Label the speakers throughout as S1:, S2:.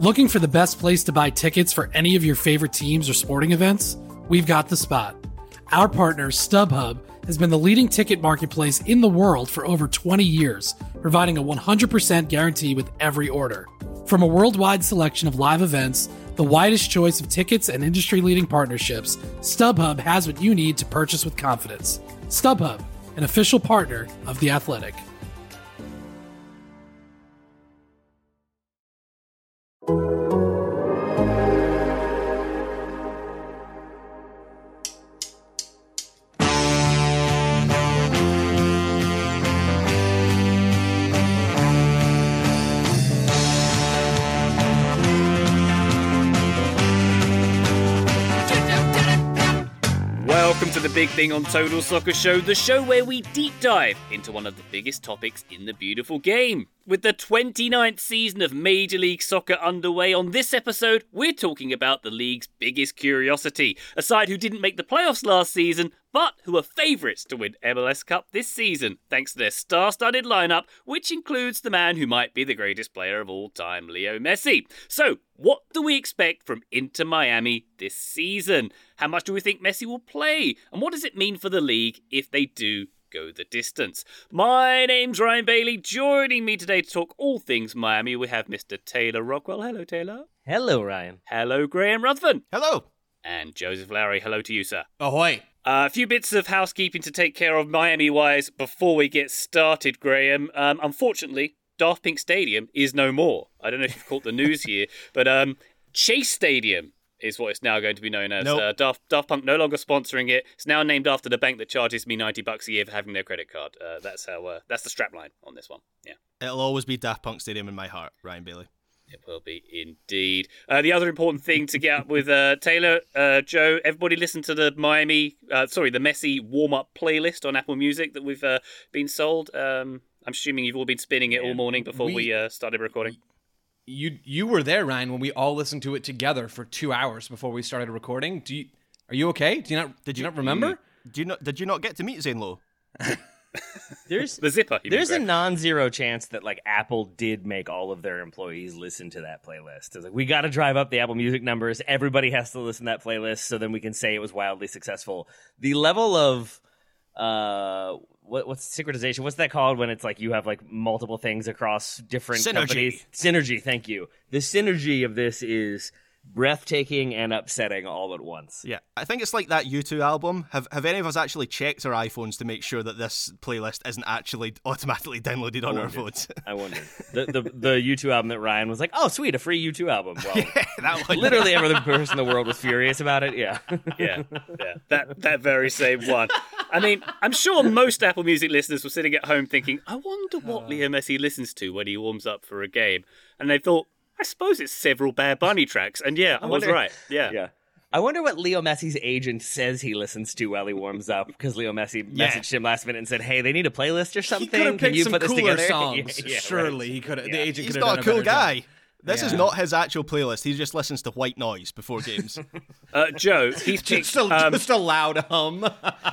S1: Looking for the best place to buy tickets for any of your favorite teams or sporting events? We've got the spot. Our partner, StubHub, has been the leading ticket marketplace in the world for over 20 years, providing a 100% guarantee with every order. From a worldwide selection of live events, the widest choice of tickets and industry-leading partnerships, StubHub has what you need to purchase with confidence. StubHub, an official partner of The Athletic.
S2: Welcome to the Big Thing on Total Soccer Show, the show where we deep dive into one of the biggest topics in the beautiful game. With the 29th season of Major League Soccer underway, on this episode, we're talking about the league's biggest curiosity, a side who didn't make the playoffs last season, but who are favourites to win MLS Cup this season, thanks to their star-studded lineup, which includes the man who might be the greatest player of all time, Leo Messi. So, what do we expect from Inter Miami this season? How much do we think Messi will play? And what does it mean for the league if they do go the distance? My name's Ryan Bailey. Joining me today to talk all things Miami, we have Mr. Taylor Rockwell. Hello, Taylor.
S3: Hello, Ryan.
S2: Hello, Graham Ruthven.
S4: Hello.
S2: And Joseph Lowry. Hello to you, sir.
S5: Ahoy.
S2: A few bits of housekeeping to take care of Miami-wise before we get started, Graham. Unfortunately, Daft Punk Stadium is no more. I don't know if you've caught the news here, but Chase Stadium is what it's now going to be known as.
S4: Nope.
S2: Daft Punk no longer sponsoring it. It's now named after the bank that charges me $90 a year for having their credit card. That's the strapline on this one. Yeah,
S4: It'll always be Daft Punk Stadium in my heart, Ryan Bailey.
S2: it will be indeed. The other important thing to get up with Taylor, Joe, everybody listen to the Messi warm-up playlist on Apple Music that we've been sold. I'm assuming you've all been spinning it all morning before we started recording.
S5: You were there, Ryan, when we all listened to it together for 2 hours before we started recording. Are you okay? Did you not remember?
S4: Did you not get to meet Zane Lowe?
S3: There's
S2: The zipper.
S3: there's a non-zero chance that like Apple did make all of their employees listen to that playlist. It's like, we got to drive up the Apple Music numbers. Everybody has to listen to that playlist, so then we can say it was wildly successful. The level of what's synchronization? What's that called when it's like you have like multiple things across different companies? Synergy. Thank you. The synergy of this is breathtaking and upsetting all at once.
S4: Yeah, I think it's like that U2 album. Have any of us actually checked our iPhones to make sure that this playlist isn't actually automatically downloaded on our phones?
S3: I wondered. The U2 album that Ryan was like, oh, sweet, a free U2 album. Well,
S4: Yeah, that one.
S3: literally every other person in the world was furious about it. Yeah.
S2: Yeah. That very same one. I mean, I'm sure most Apple Music listeners were sitting at home thinking, I wonder what Leo Messi listens to when he warms up for a game. And they thought, I suppose it's several Bad Bunny tracks. And yeah, I was right. Yeah.
S3: Yeah. I wonder what Leo Messi's agent says he listens to while he warms up, because Leo Messi messaged him last minute and said, hey, they need a playlist or something.
S5: He could have
S3: Can
S5: picked
S3: you
S5: some
S3: put this
S5: cooler
S3: together?
S5: songs.
S3: Yeah,
S5: Surely
S3: right.
S5: he could have.
S3: Yeah.
S5: The agent
S4: He's
S5: could have
S4: not
S5: done
S4: a cool
S5: better job.
S4: guy. This is not his actual playlist. He just listens to white noise before games.
S2: Joe, he's picked...
S5: Just a loud hum.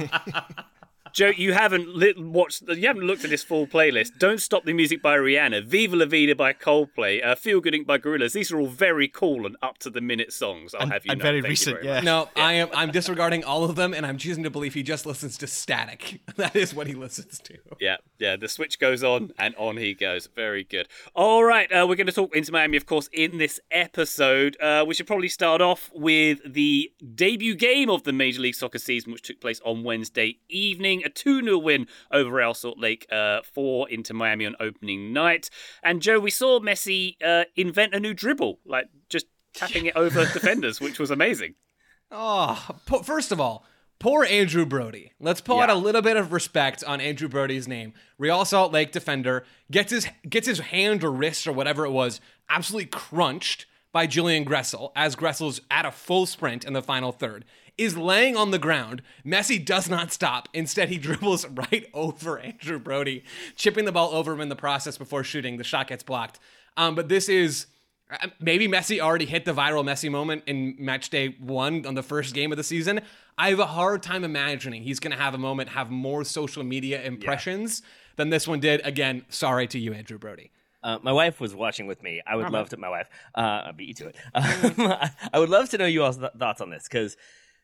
S2: Joe, you haven't looked at this full playlist. Don't Stop the Music by Rihanna, Viva La Vida by Coldplay, Feel Good Inc. by Gorillaz. These are all very cool and up-to-the-minute songs, I'll have you know.
S4: And very
S2: Thank you
S4: recent,
S2: very
S4: yeah.
S2: much.
S5: No, I'm disregarding all of them, and I'm choosing to believe he just listens to Static. That is what he listens to.
S2: Yeah, the switch goes on, and on he goes. Very good. All right, we're going to talk Inter Miami, of course, in this episode. We should probably start off with the debut game of the Major League Soccer season, which took place on Wednesday evening. A 2-0 win over Real Salt Lake for Inter Miami on opening night. And Joe, we saw Messi invent a new dribble, like just tapping it over defenders, which was amazing.
S5: Oh, first of all, poor Andrew Brody. Let's pull out a little bit of respect on Andrew Brody's name. Real Salt Lake defender gets his hand or wrist or whatever it was absolutely crunched by Julian Gressel as Gressel's at a full sprint in the final third. Is laying on the ground. Messi does not stop. Instead, he dribbles right over Andrew Brody, chipping the ball over him in the process before shooting. The shot gets blocked. But this is... Maybe Messi already hit the viral Messi moment in match day 1 on the first game of the season. I have a hard time imagining he's going to have a moment have more social media impressions than this one did. Again, sorry to you, Andrew Brody.
S3: My wife was watching with me. I would love to. My wife, I'll beat you to it. I would love to know you all's thoughts on this because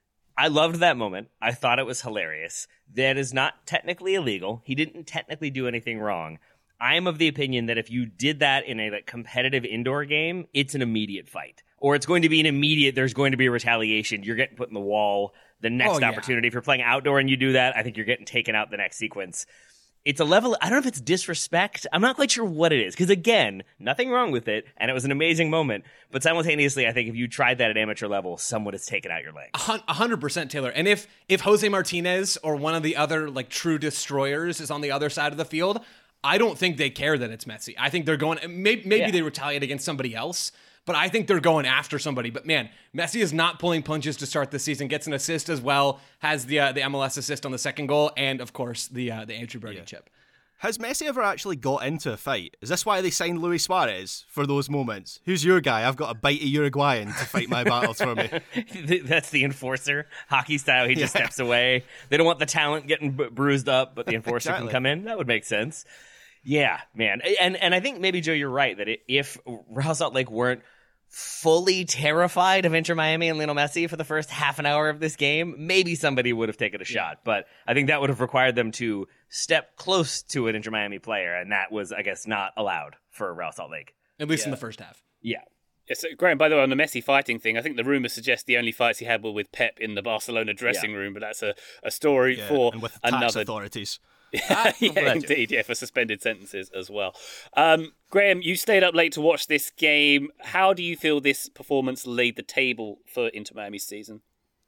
S3: I loved that moment. I thought it was hilarious. That is not technically illegal. He didn't technically do anything wrong. I am of the opinion that if you did that in a competitive indoor game, it's an immediate fight. Or it's going to be an immediate, there's going to be a retaliation. You're getting put in the wall the next opportunity. If you're playing outdoor and you do that, I think you're getting taken out the next sequence. It's a level, I don't know if it's disrespect. I'm not quite sure what it is. Because again, nothing wrong with it. And it was an amazing moment. But simultaneously, I think if you tried that at amateur level, someone has taken out your leg.
S5: 100%, Taylor. And if Jose Martinez or one of the other true destroyers is on the other side of the field, I don't think they care that it's Messi. I think they're going, maybe they retaliate against somebody else, but I think they're going after somebody. But man, Messi is not pulling punches to start the season, gets an assist as well, has the MLS assist on the second goal, and of course the Andrew Brody chip.
S4: Has Messi ever actually got into a fight? Is this why they signed Luis Suarez for those moments? Who's your guy? I've got a bitey Uruguayan to fight my battles for me.
S3: That's the enforcer. Hockey style, he just steps away. They don't want the talent getting bruised up, but the enforcer can come in. That would make sense. Yeah, man. And I think maybe, Joe, you're right, that if Real Salt Lake weren't fully terrified of Inter Miami and Lionel Messi for the first half an hour of this game, maybe somebody would have taken a shot. But I think that would have required them to step close to an Inter Miami player, and that was, I guess, not allowed for Real Salt Lake.
S5: At least in the first half.
S3: Yeah.
S2: So, Graham, by the way, on the Messi fighting thing, I think the rumours suggest the only fights he had were with Pep in the Barcelona dressing room, but that's a story for
S4: and with
S2: another
S4: tax authorities.
S2: Yeah, indeed. Yeah, for suspended sentences as well. Graham, you stayed up late to watch this game. How do you feel this performance laid the table for Inter Miami's season?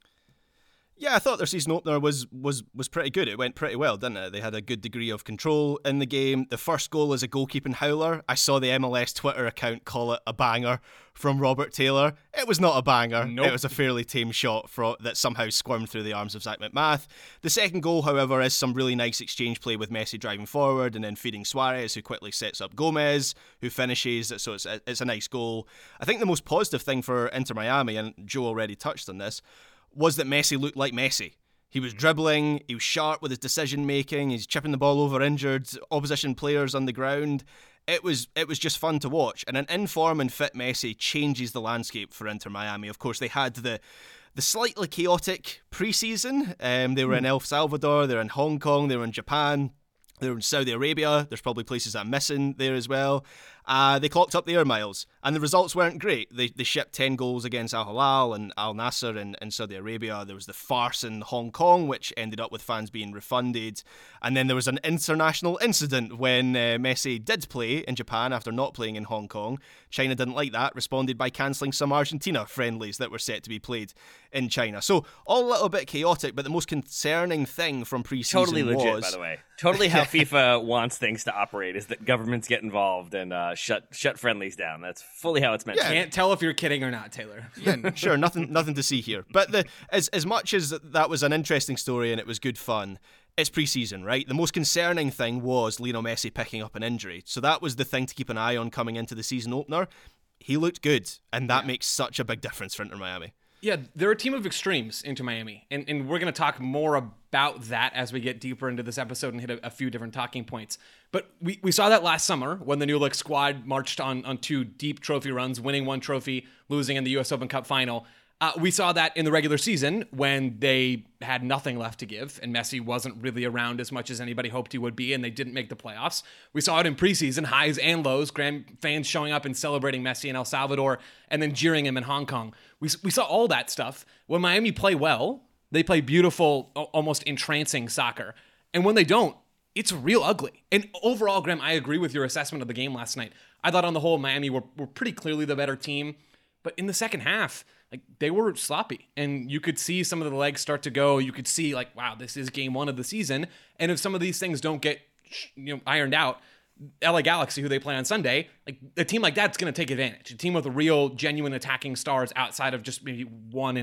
S4: Yeah, I thought their season opener was pretty good. It went pretty well, didn't it? They had a good degree of control in the game. The first goal is a goalkeeping howler. I saw the MLS Twitter account call it a banger from Robert Taylor. It was not a banger.
S5: Nope.
S4: It was a fairly tame shot that somehow squirmed through the arms of Zach McMath. The second goal, however, is some really nice exchange play with Messi driving forward and then feeding Suarez, who quickly sets up Gomez, who finishes. So it's a nice goal. I think the most positive thing for Inter Miami, and Joe already touched on this, was that Messi looked like Messi. He was dribbling, he was sharp with his decision making, he's chipping the ball over injured opposition players on the ground. It was just fun to watch, and an in-form and fit Messi changes the landscape for Inter Miami. Of course, they had the slightly chaotic pre-season. They were in El Salvador, they were in Hong Kong, they were in Japan, they were in Saudi Arabia. There's probably places that I'm missing there as well. They clocked up the air miles, and the results weren't great. They shipped 10 goals against Al Hilal and Al Nassr in Saudi Arabia. There was the farce in Hong Kong, which ended up with fans being refunded. And then there was an international incident when Messi did play in Japan after not playing in Hong Kong. China didn't like that, responded by cancelling some Argentina friendlies that were set to be played in China. So all a little bit chaotic, but the most concerning thing from pre-season
S3: totally legit, by the way. Totally how FIFA wants things to operate is that governments get involved and shut friendlies down. That's fully how it's meant to be.
S5: Can't tell if you're kidding or not, Taylor.
S4: Yeah, sure, nothing to see here. But as much as that was an interesting story and it was good fun, it's pre-season, right? The most concerning thing was Lionel Messi picking up an injury. So that was the thing to keep an eye on coming into the season opener. He looked good, and that makes such a big difference for Inter Miami.
S5: Yeah, they're a team of extremes into Miami, and we're going to talk more about that as we get deeper into this episode and hit a few different talking points. But we saw that last summer when the New Look squad marched on two deep trophy runs, winning one trophy, losing in the U.S. Open Cup final. We saw that in the regular season when they had nothing left to give and Messi wasn't really around as much as anybody hoped he would be, and they didn't make the playoffs. We saw it in preseason, highs and lows, fans showing up and celebrating Messi in El Salvador and then jeering him in Hong Kong. We saw all that stuff. When Miami play well, they play beautiful, almost entrancing soccer. And when they don't, it's real ugly. And overall, Graham, I agree with your assessment of the game last night. I thought on the whole, Miami were pretty clearly the better team. But in the second half, they were sloppy, and you could see some of the legs start to go. You could see wow, this is game one of the season. And if some of these things don't get ironed out, LA Galaxy, who they play on Sunday, a team like that's going to take advantage. A team with real, genuine attacking stars outside of just maybe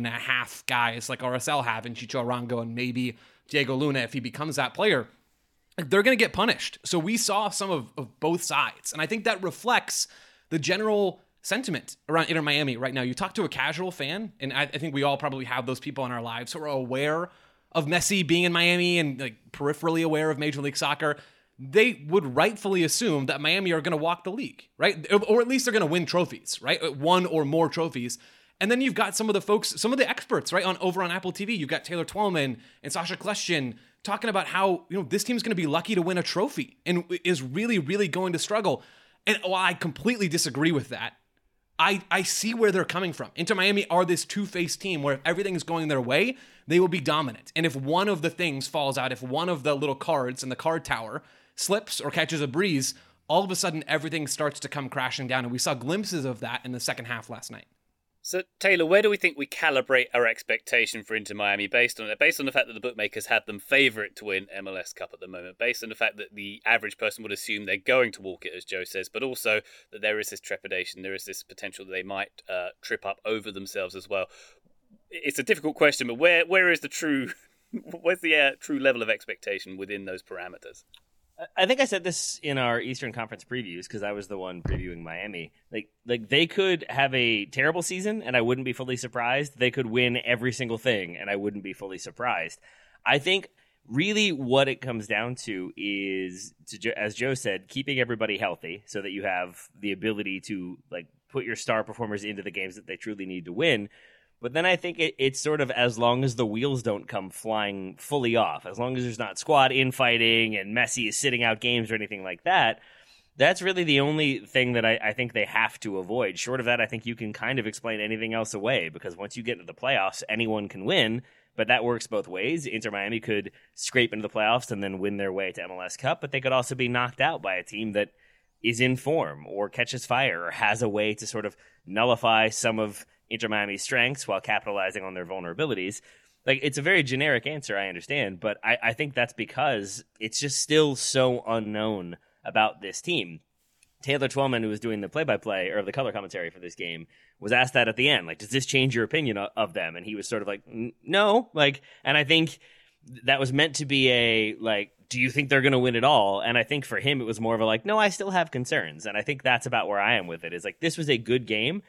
S5: 1.5 guys like RSL have in Chicho Arango and maybe Diego Luna if he becomes that player. They're going to get punished. So we saw some of both sides, and I think that reflects the general sentiment around Inter Miami right now. You talk to a casual fan, and I think we all probably have those people in our lives who are aware of Messi being in Miami and peripherally aware of Major League Soccer. they would rightfully assume that Miami are going to walk the league, right? Or at least they're going to win trophies, right? One or more trophies. And then you've got some of the folks, some of the experts, right, over on Apple TV. You've got Taylor Twellman and Sasha Kljestan talking about how, this team's going to be lucky to win a trophy and is really, really going to struggle. And while I completely disagree with that, I see where they're coming from. Inter Miami are this two-faced team where if everything is going their way, they will be dominant. And if one of the things falls out, if one of the little cards in the card tower slips or catches a breeze, all of a sudden everything starts to come crashing down. And we saw glimpses of that in the second half last night.
S2: So, Taylor, where do we think we calibrate our expectation for Inter Miami based on it? Based on the fact that the bookmakers had them favourite to win MLS Cup at the moment, based on the fact that the average person would assume they're going to walk it, as Joe says, but also that there is this trepidation, there is this potential that they might trip up over themselves as well. It's a difficult question, but where is the true, where's the true level of expectation within those parameters?
S3: I think I said this in our Eastern Conference previews because I was the one previewing Miami. Like they could have a terrible season and I wouldn't be fully surprised. They could win every single thing and I wouldn't be fully surprised. I think really what it comes down to is, as Joe said, keeping everybody healthy so that you have the ability to put your star performers into the games that they truly need to win. But then I think it's sort of as long as the wheels don't come flying fully off, as long as there's not squad infighting and Messi is sitting out games or anything like that, that's really the only thing that I think they have to avoid. Short of that, I think you can kind of explain anything else away because once you get into the playoffs, anyone can win, but that works both ways. Inter Miami could scrape into the playoffs and then win their way to MLS Cup, but they could also be knocked out by a team that is in form or catches fire or has a way to sort of nullify some of Inter Miami's strengths while capitalizing on their vulnerabilities. It's a very generic answer, I understand, but I think that's because it's just still so unknown about this team. Taylor Twellman, who was doing the play-by-play or the color commentary for this game, was asked that at the end, does this change your opinion of them? And he was sort of no, and I think that was meant to be do you think they're going to win it all? And I think for him, it was more of a no, I still have concerns. And I think that's about where I am with it, is this was a good game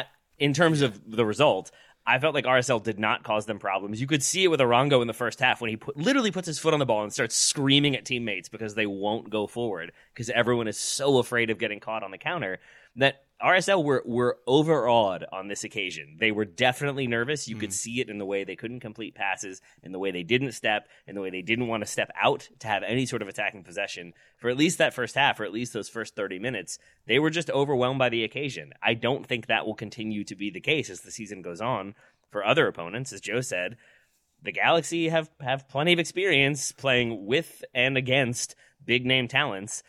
S3: in terms of the result. I felt like RSL did not cause them problems. You could see it with Arango in the first half when he literally puts his foot on the ball and starts screaming at teammates because they won't go forward because everyone is so afraid of getting caught on the counter that RSL were overawed on this occasion. They were definitely nervous. You could see it in the way they couldn't complete passes, in the way they didn't step, in the way they didn't want to step out to have any sort of attacking possession. For at least that first half, or at least those first 30 minutes, they were just overwhelmed by the occasion. I don't think that will continue to be the case as the season goes on for other opponents. As Joe said, the Galaxy have plenty of experience playing with and against big-name talents.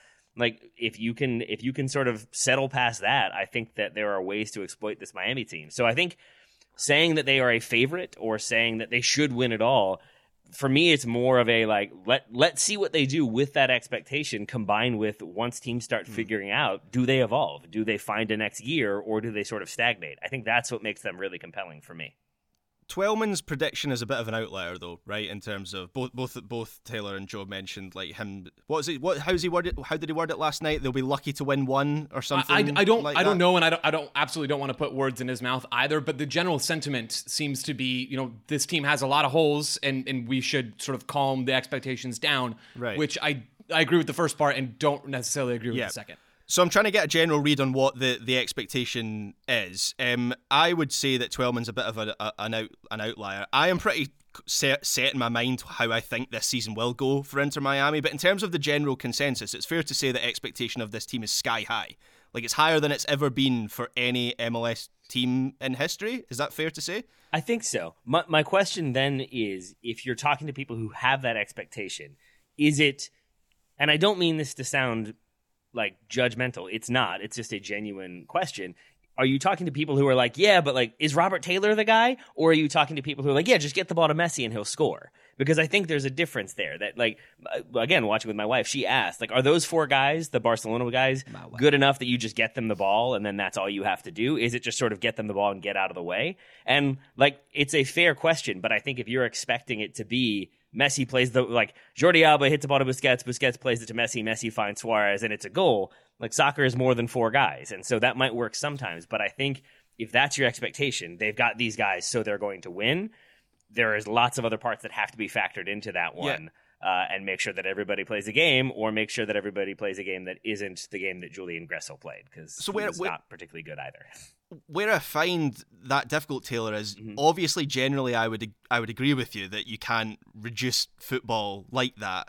S3: If you can sort of settle past that, I think that there are ways to exploit this Miami team. So I think saying that they are a favorite or saying that they should win it all, for me, it's more of a let's see what they do with that expectation combined with once teams start figuring out, do they evolve? Do they find a next gear or do they sort of stagnate? I think that's what makes them really compelling for me.
S4: Twellman's prediction is a bit of an outlier, though, right? In terms of both Taylor and Joe mentioned him. What is it? How's he word it? How did he word it last night? They'll be lucky to win one or something.
S5: I don't know, and I don't absolutely don't want to put words in his mouth either. But the general sentiment seems to be, this team has a lot of holes, and we should sort of calm the expectations down. Right. Which I agree with the first part, and don't necessarily agree with the second.
S4: So I'm trying to get a general read on what the expectation is. I would say that Twellman's a bit of an outlier. I am pretty set in my mind how I think this season will go for Inter Miami, but in terms of the general consensus, it's fair to say that expectation of this team is sky high. It's higher than it's ever been for any MLS team in history. Is that fair to say?
S3: I think so. My question then is, if you're talking to people who have that expectation, is it, and I don't mean this to sound judgmental. It's not. It's just a genuine question. Are you talking to people who are yeah, but is Robert Taylor the guy? Or are you talking to people who are yeah, just get the ball to Messi and he'll score? Because I think there's a difference there that again, watching with my wife, she asked, are those four guys, the Barcelona guys, good enough that you just get them the ball and then that's all you have to do? Is it just sort of get them the ball and get out of the way? And it's a fair question, but I think if you're expecting it to be Messi plays Jordi Alba hits the ball to Busquets, Busquets plays it to Messi, Messi finds Suarez, and it's a goal. Soccer is more than four guys, and so that might work sometimes. But I think if that's your expectation, they've got these guys, so they're going to win. There is lots of other parts that have to be factored into that one. and make sure that everybody plays a game, or make sure that everybody plays a game that isn't the game that Julian Gressel played, because he's not particularly good either.
S4: Where I find that difficult, Taylor, is obviously generally I would agree with you that you can't reduce football like that.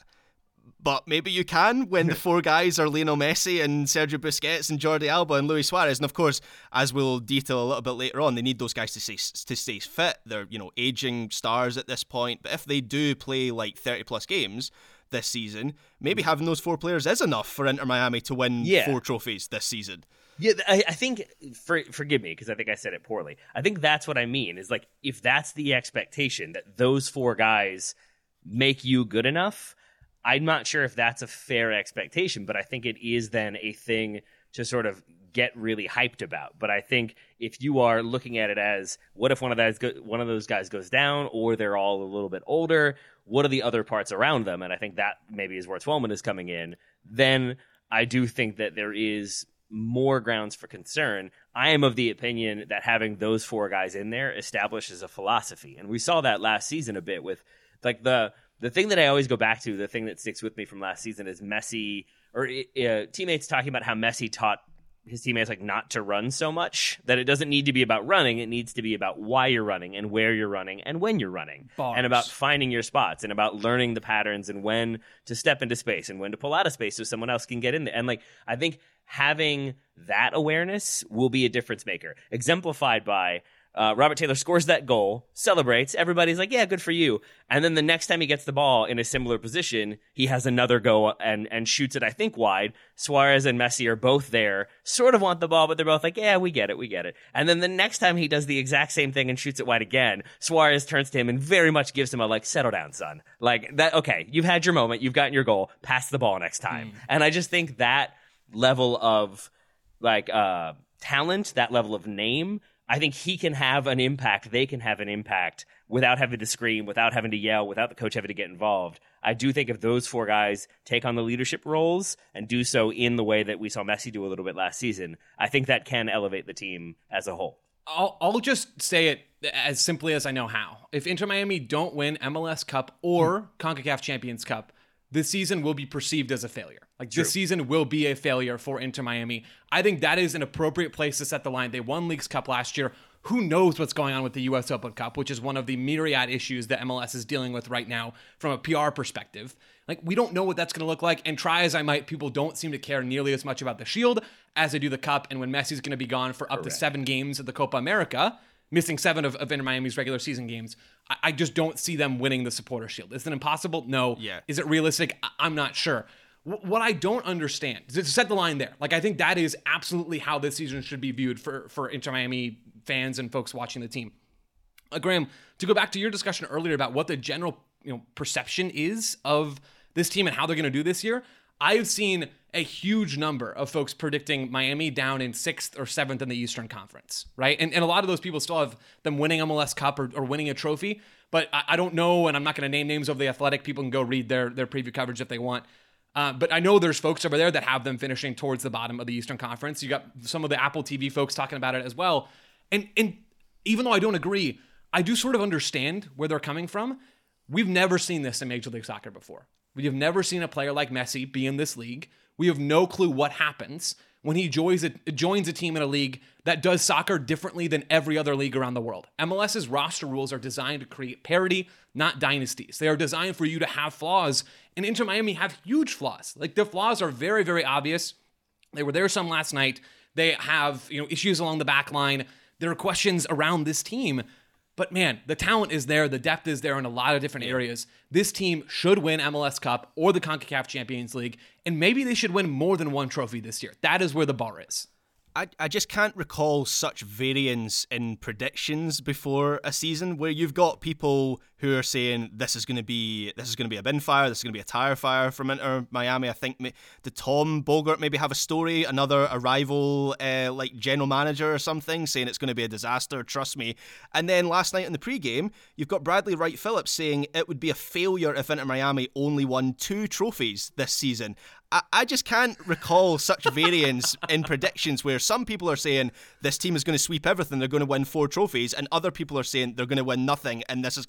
S4: But maybe you can when the four guys are Lionel Messi and Sergio Busquets and Jordi Alba and Luis Suarez. And of course, as we'll detail a little bit later on, they need those guys to stay fit. They're, aging stars at this point. But if they do play like 30 plus games this season, maybe having those four players is enough for Inter Miami to win 4 trophies this season.
S3: Yeah, I think, forgive me, because I think I said it poorly. I think that's what I mean, is like, if that's the expectation, that those four guys make you good enough, I'm not sure if that's a fair expectation, but I think it is then a thing to sort of get really hyped about. But I think if you are looking at it as, what if one of those guys goes down, or they're all a little bit older, what are the other parts around them? And I think that maybe is where Twellman is coming in. Then I do think that there is more grounds for concern. I am of the opinion that having those four guys in there establishes a philosophy. And we saw that last season a bit with, like, the thing that I always go back to, the thing that sticks with me from last season is Messi, or teammates talking about how Messi taught his teammates like not to run so much, that it doesn't need to be about running. It needs to be about why you're running and where you're running and when you're running. Bars. And about finding your spots and about learning the patterns and when to step into space and when to pull out of space so someone else can get in there. And like, I think having that awareness will be a difference maker, exemplified by Robert Taylor scores that goal, celebrates, everybody's like, yeah, good for you. And then the next time he gets the ball in a similar position, he has another go and shoots it, I think, wide. Suarez and Messi are both there, sort of want the ball, but they're both like, yeah, we get it. And then the next time he does the exact same thing and shoots it wide again, Suarez turns to him and very much gives him a, like, settle down, son. Like, that, okay, you've had your moment, you've gotten your goal, pass the ball next time. And I just think that level of, like, talent, that level of name, I think he can have an impact, they can have an impact without having to scream, without having to yell, without the coach having to get involved. I do think if those four guys take on the leadership roles and do so in the way that we saw Messi do a little bit last season, I think that can elevate the team as a whole.
S5: I'll just say it as simply as I know how. If Inter Miami don't win MLS Cup or CONCACAF Champions Cup, this season will be perceived as a failure. Like, this season will be a failure for Inter Miami. I think that is an appropriate place to set the line. They won Leagues Cup last year. Who knows what's going on with the U.S. Open Cup, which is one of the myriad issues that MLS is dealing with right now from a PR perspective. Like, we don't know what that's going to look like, and try as I might, people don't seem to care nearly as much about the Shield as they do the Cup, and when Messi's going to be gone for up to 7 games of the Copa America, missing 7 of Inter Miami's regular season games, I just don't see them winning the Supporters' Shield. Is it impossible? No.
S4: Yeah.
S5: Is it realistic? I'm not sure. What I don't understand, to set the line there, like, I think that is absolutely how this season should be viewed for Inter Miami fans and folks watching the team. Graham, to go back to your discussion earlier about what the general perception is of this team and how they're going to do this year, I've seen a huge number of folks predicting Miami down in 6th or 7th in the Eastern Conference, right? And a lot of those people still have them winning MLS Cup or winning a trophy, but I don't know, and I'm not going to name names of The Athletic. People can go read their preview coverage if they want. But I know there's folks over there that have them finishing towards the bottom of the Eastern Conference. You got some of the Apple TV folks talking about it as well. And even though I don't agree, I do sort of understand where they're coming from. We've never seen this in Major League Soccer before. We have never seen a player like Messi be in this league. We have no clue what happens when he joins a team in a league that does soccer differently than every other league around the world. MLS's roster rules are designed to create parity, not dynasties. They are designed for you to have flaws, and Inter Miami have huge flaws. Like, the flaws are very, very obvious. They were there some last night. They have, issues along the back line. There are questions around this team. But man, the talent is there. The depth is there in a lot of different areas. This team should win MLS Cup or the CONCACAF Champions League, and maybe they should win more than one trophy this year. That is where the bar is.
S4: I just can't recall such variance in predictions before a season where you've got people who are saying this is going to be a bin fire, this is going to be a tire fire from Inter Miami. I think did Tom Bogert maybe have a story, another arrival like general manager or something, saying it's going to be a disaster, trust me. And then last night in the pregame, you've got Bradley Wright Phillips saying it would be a failure if Inter Miami only won 2 trophies this season. I just can't recall such variance in predictions where some people are saying this team is going to sweep everything, they're going to win 4 trophies, and other people are saying they're going to win nothing and this is going to be a disaster.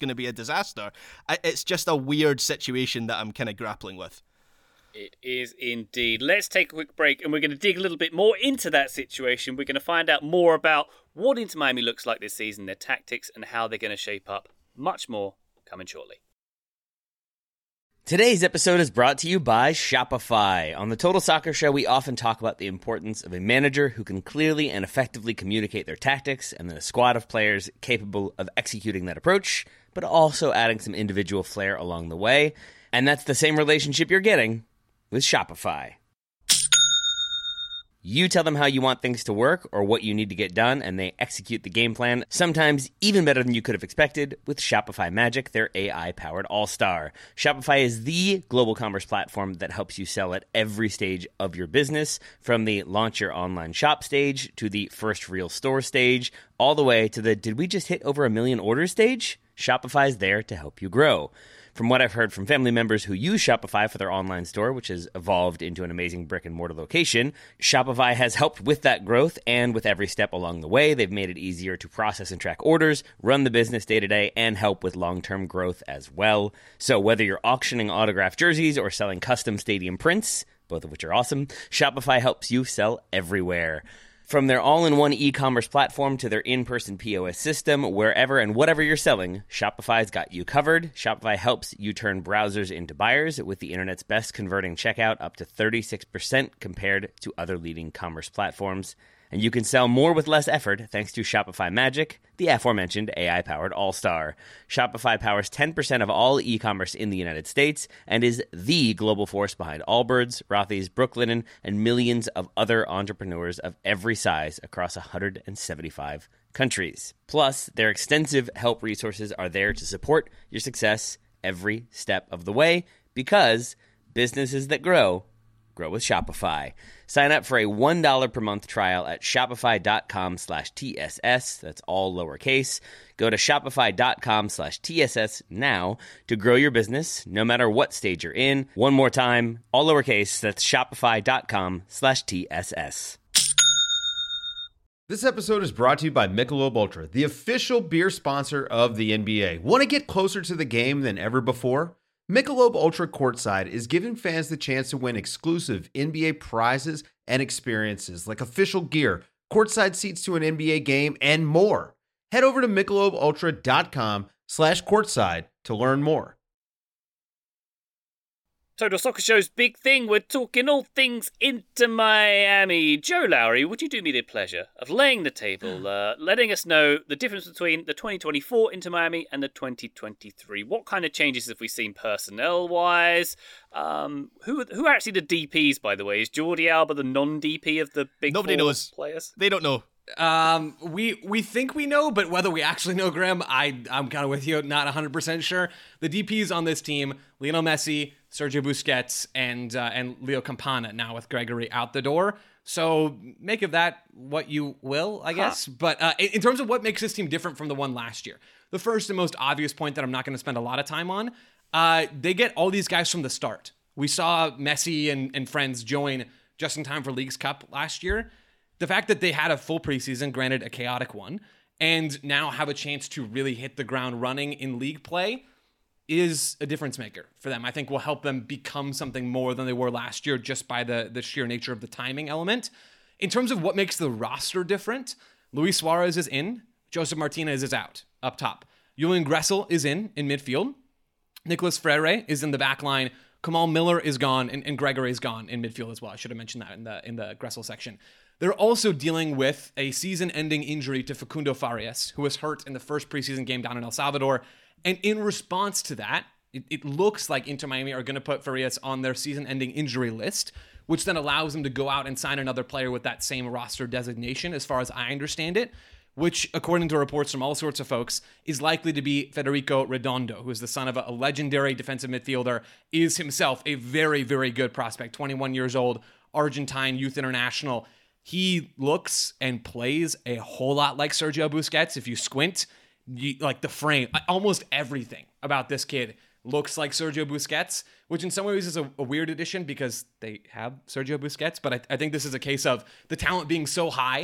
S4: disaster. It's just a weird situation that I'm kind of grappling with.
S2: It is indeed. Let's take a quick break and we're going to dig a little bit more into that situation. We're going to find out more about what Inter Miami looks like this season, their tactics, and how they're going to shape up. Much more coming shortly.
S3: Today's episode is brought to you by Shopify. On the Total Soccer Show, we often talk about the importance of a manager who can clearly and effectively communicate their tactics, and then a squad of players capable of executing that approach, but also adding some individual flair along the way. And that's the same relationship you're getting with Shopify. You tell them how you want things to work or what you need to get done, and they execute the game plan, sometimes even better than you could have expected, with Shopify Magic, their AI-powered all-star. Shopify is the global commerce platform that helps you sell at every stage of your business, from the launch your online shop stage to the first real store stage, all the way to the did we just hit over 1 million orders stage? Shopify's there to help you grow. From what I've heard from family members who use Shopify for their online store, which has evolved into an amazing brick-and-mortar location, Shopify has helped with that growth, and with every step along the way, they've made it easier to process and track orders, run the business day-to-day, and help with long-term growth as well. So whether you're auctioning autographed jerseys or selling custom stadium prints, both of which are awesome, Shopify helps you sell everywhere. From their all-in-one e-commerce platform to their in-person POS system, wherever and whatever you're selling, Shopify's got you covered. Shopify helps you turn browsers into buyers with the internet's best converting checkout, up to 36% compared to other leading commerce platforms. And you can sell more with less effort thanks to Shopify Magic, the aforementioned AI-powered all-star. Shopify powers 10% of all e-commerce in the United States and is the global force behind Allbirds, Rothy's, Brooklinen, and millions of other entrepreneurs of every size across 175 countries. Plus, their extensive help resources are there to support your success every step of the way, because businesses that grow with Shopify. Sign up for a $1 per month trial at shopify.com/TSS. That's all lowercase. Go to shopify.com/TSS now to grow your business, no matter what stage you're in. One more time, all lowercase. That's shopify.com/TSS.
S6: This episode is brought to you by Michelob Ultra, the official beer sponsor of the NBA. Want to get closer to the game than ever before? Michelob Ultra Courtside is giving fans the chance to win exclusive NBA prizes and experiences like official gear, courtside seats to an NBA game, and more. Head over to MichelobUltra.com/courtside to learn more.
S2: Total Soccer Show's big thing. We're talking all things Inter Miami. Joe Lowry, would you do me the pleasure of laying the table, letting us know the difference between the 2024 Inter Miami and the 2023? What kind of changes have we seen personnel-wise? Who are actually the DPs, by the way? Is Jordi Alba the non-DP of the big
S4: Nobody
S2: four
S4: knows.
S2: Players?
S4: They don't know.
S5: We think we know, but whether we actually know, Graham, I'm kind of with you, not 100% sure. The DPs on this team: Lionel Messi, Sergio Busquets, and Leo Campana. Now with Gregory out the door, so make of that what you will, I guess. But in terms of what makes this team different from the one last year, the first and most obvious point that I'm not going to spend a lot of time on, they get all these guys from the start. We saw Messi and friends join just in time for Leagues Cup last year. The fact that they had a full preseason, granted a chaotic one, and now have a chance to really hit the ground running in league play is a difference maker for them. I think will help them become something more than they were last year just by the sheer nature of the timing element. In terms of what makes the roster different, Luis Suarez is in, Joseph Martinez is out up top. Julian Gressel is in midfield. Nicolas Freire is in the back line. Kamal Miller is gone, and Gregory is gone in midfield as well. I should have mentioned that in the Gressel section. They're also dealing with a season-ending injury to Facundo Farias, who was hurt in the first preseason game down in El Salvador. And in response to that, it looks like Inter Miami are going to put Farias on their season-ending injury list, which then allows them to go out and sign another player with that same roster designation, as far as I understand it, which, according to reports from all sorts of folks, is likely to be Federico Redondo, who is the son of a legendary defensive midfielder, is himself a very, very good prospect, 21 years old, Argentine youth international. He looks and plays a whole lot like Sergio Busquets. If you squint, like the frame, almost everything about this kid looks like Sergio Busquets, which in some ways is a weird addition because they have Sergio Busquets. But I think this is a case of the talent being so high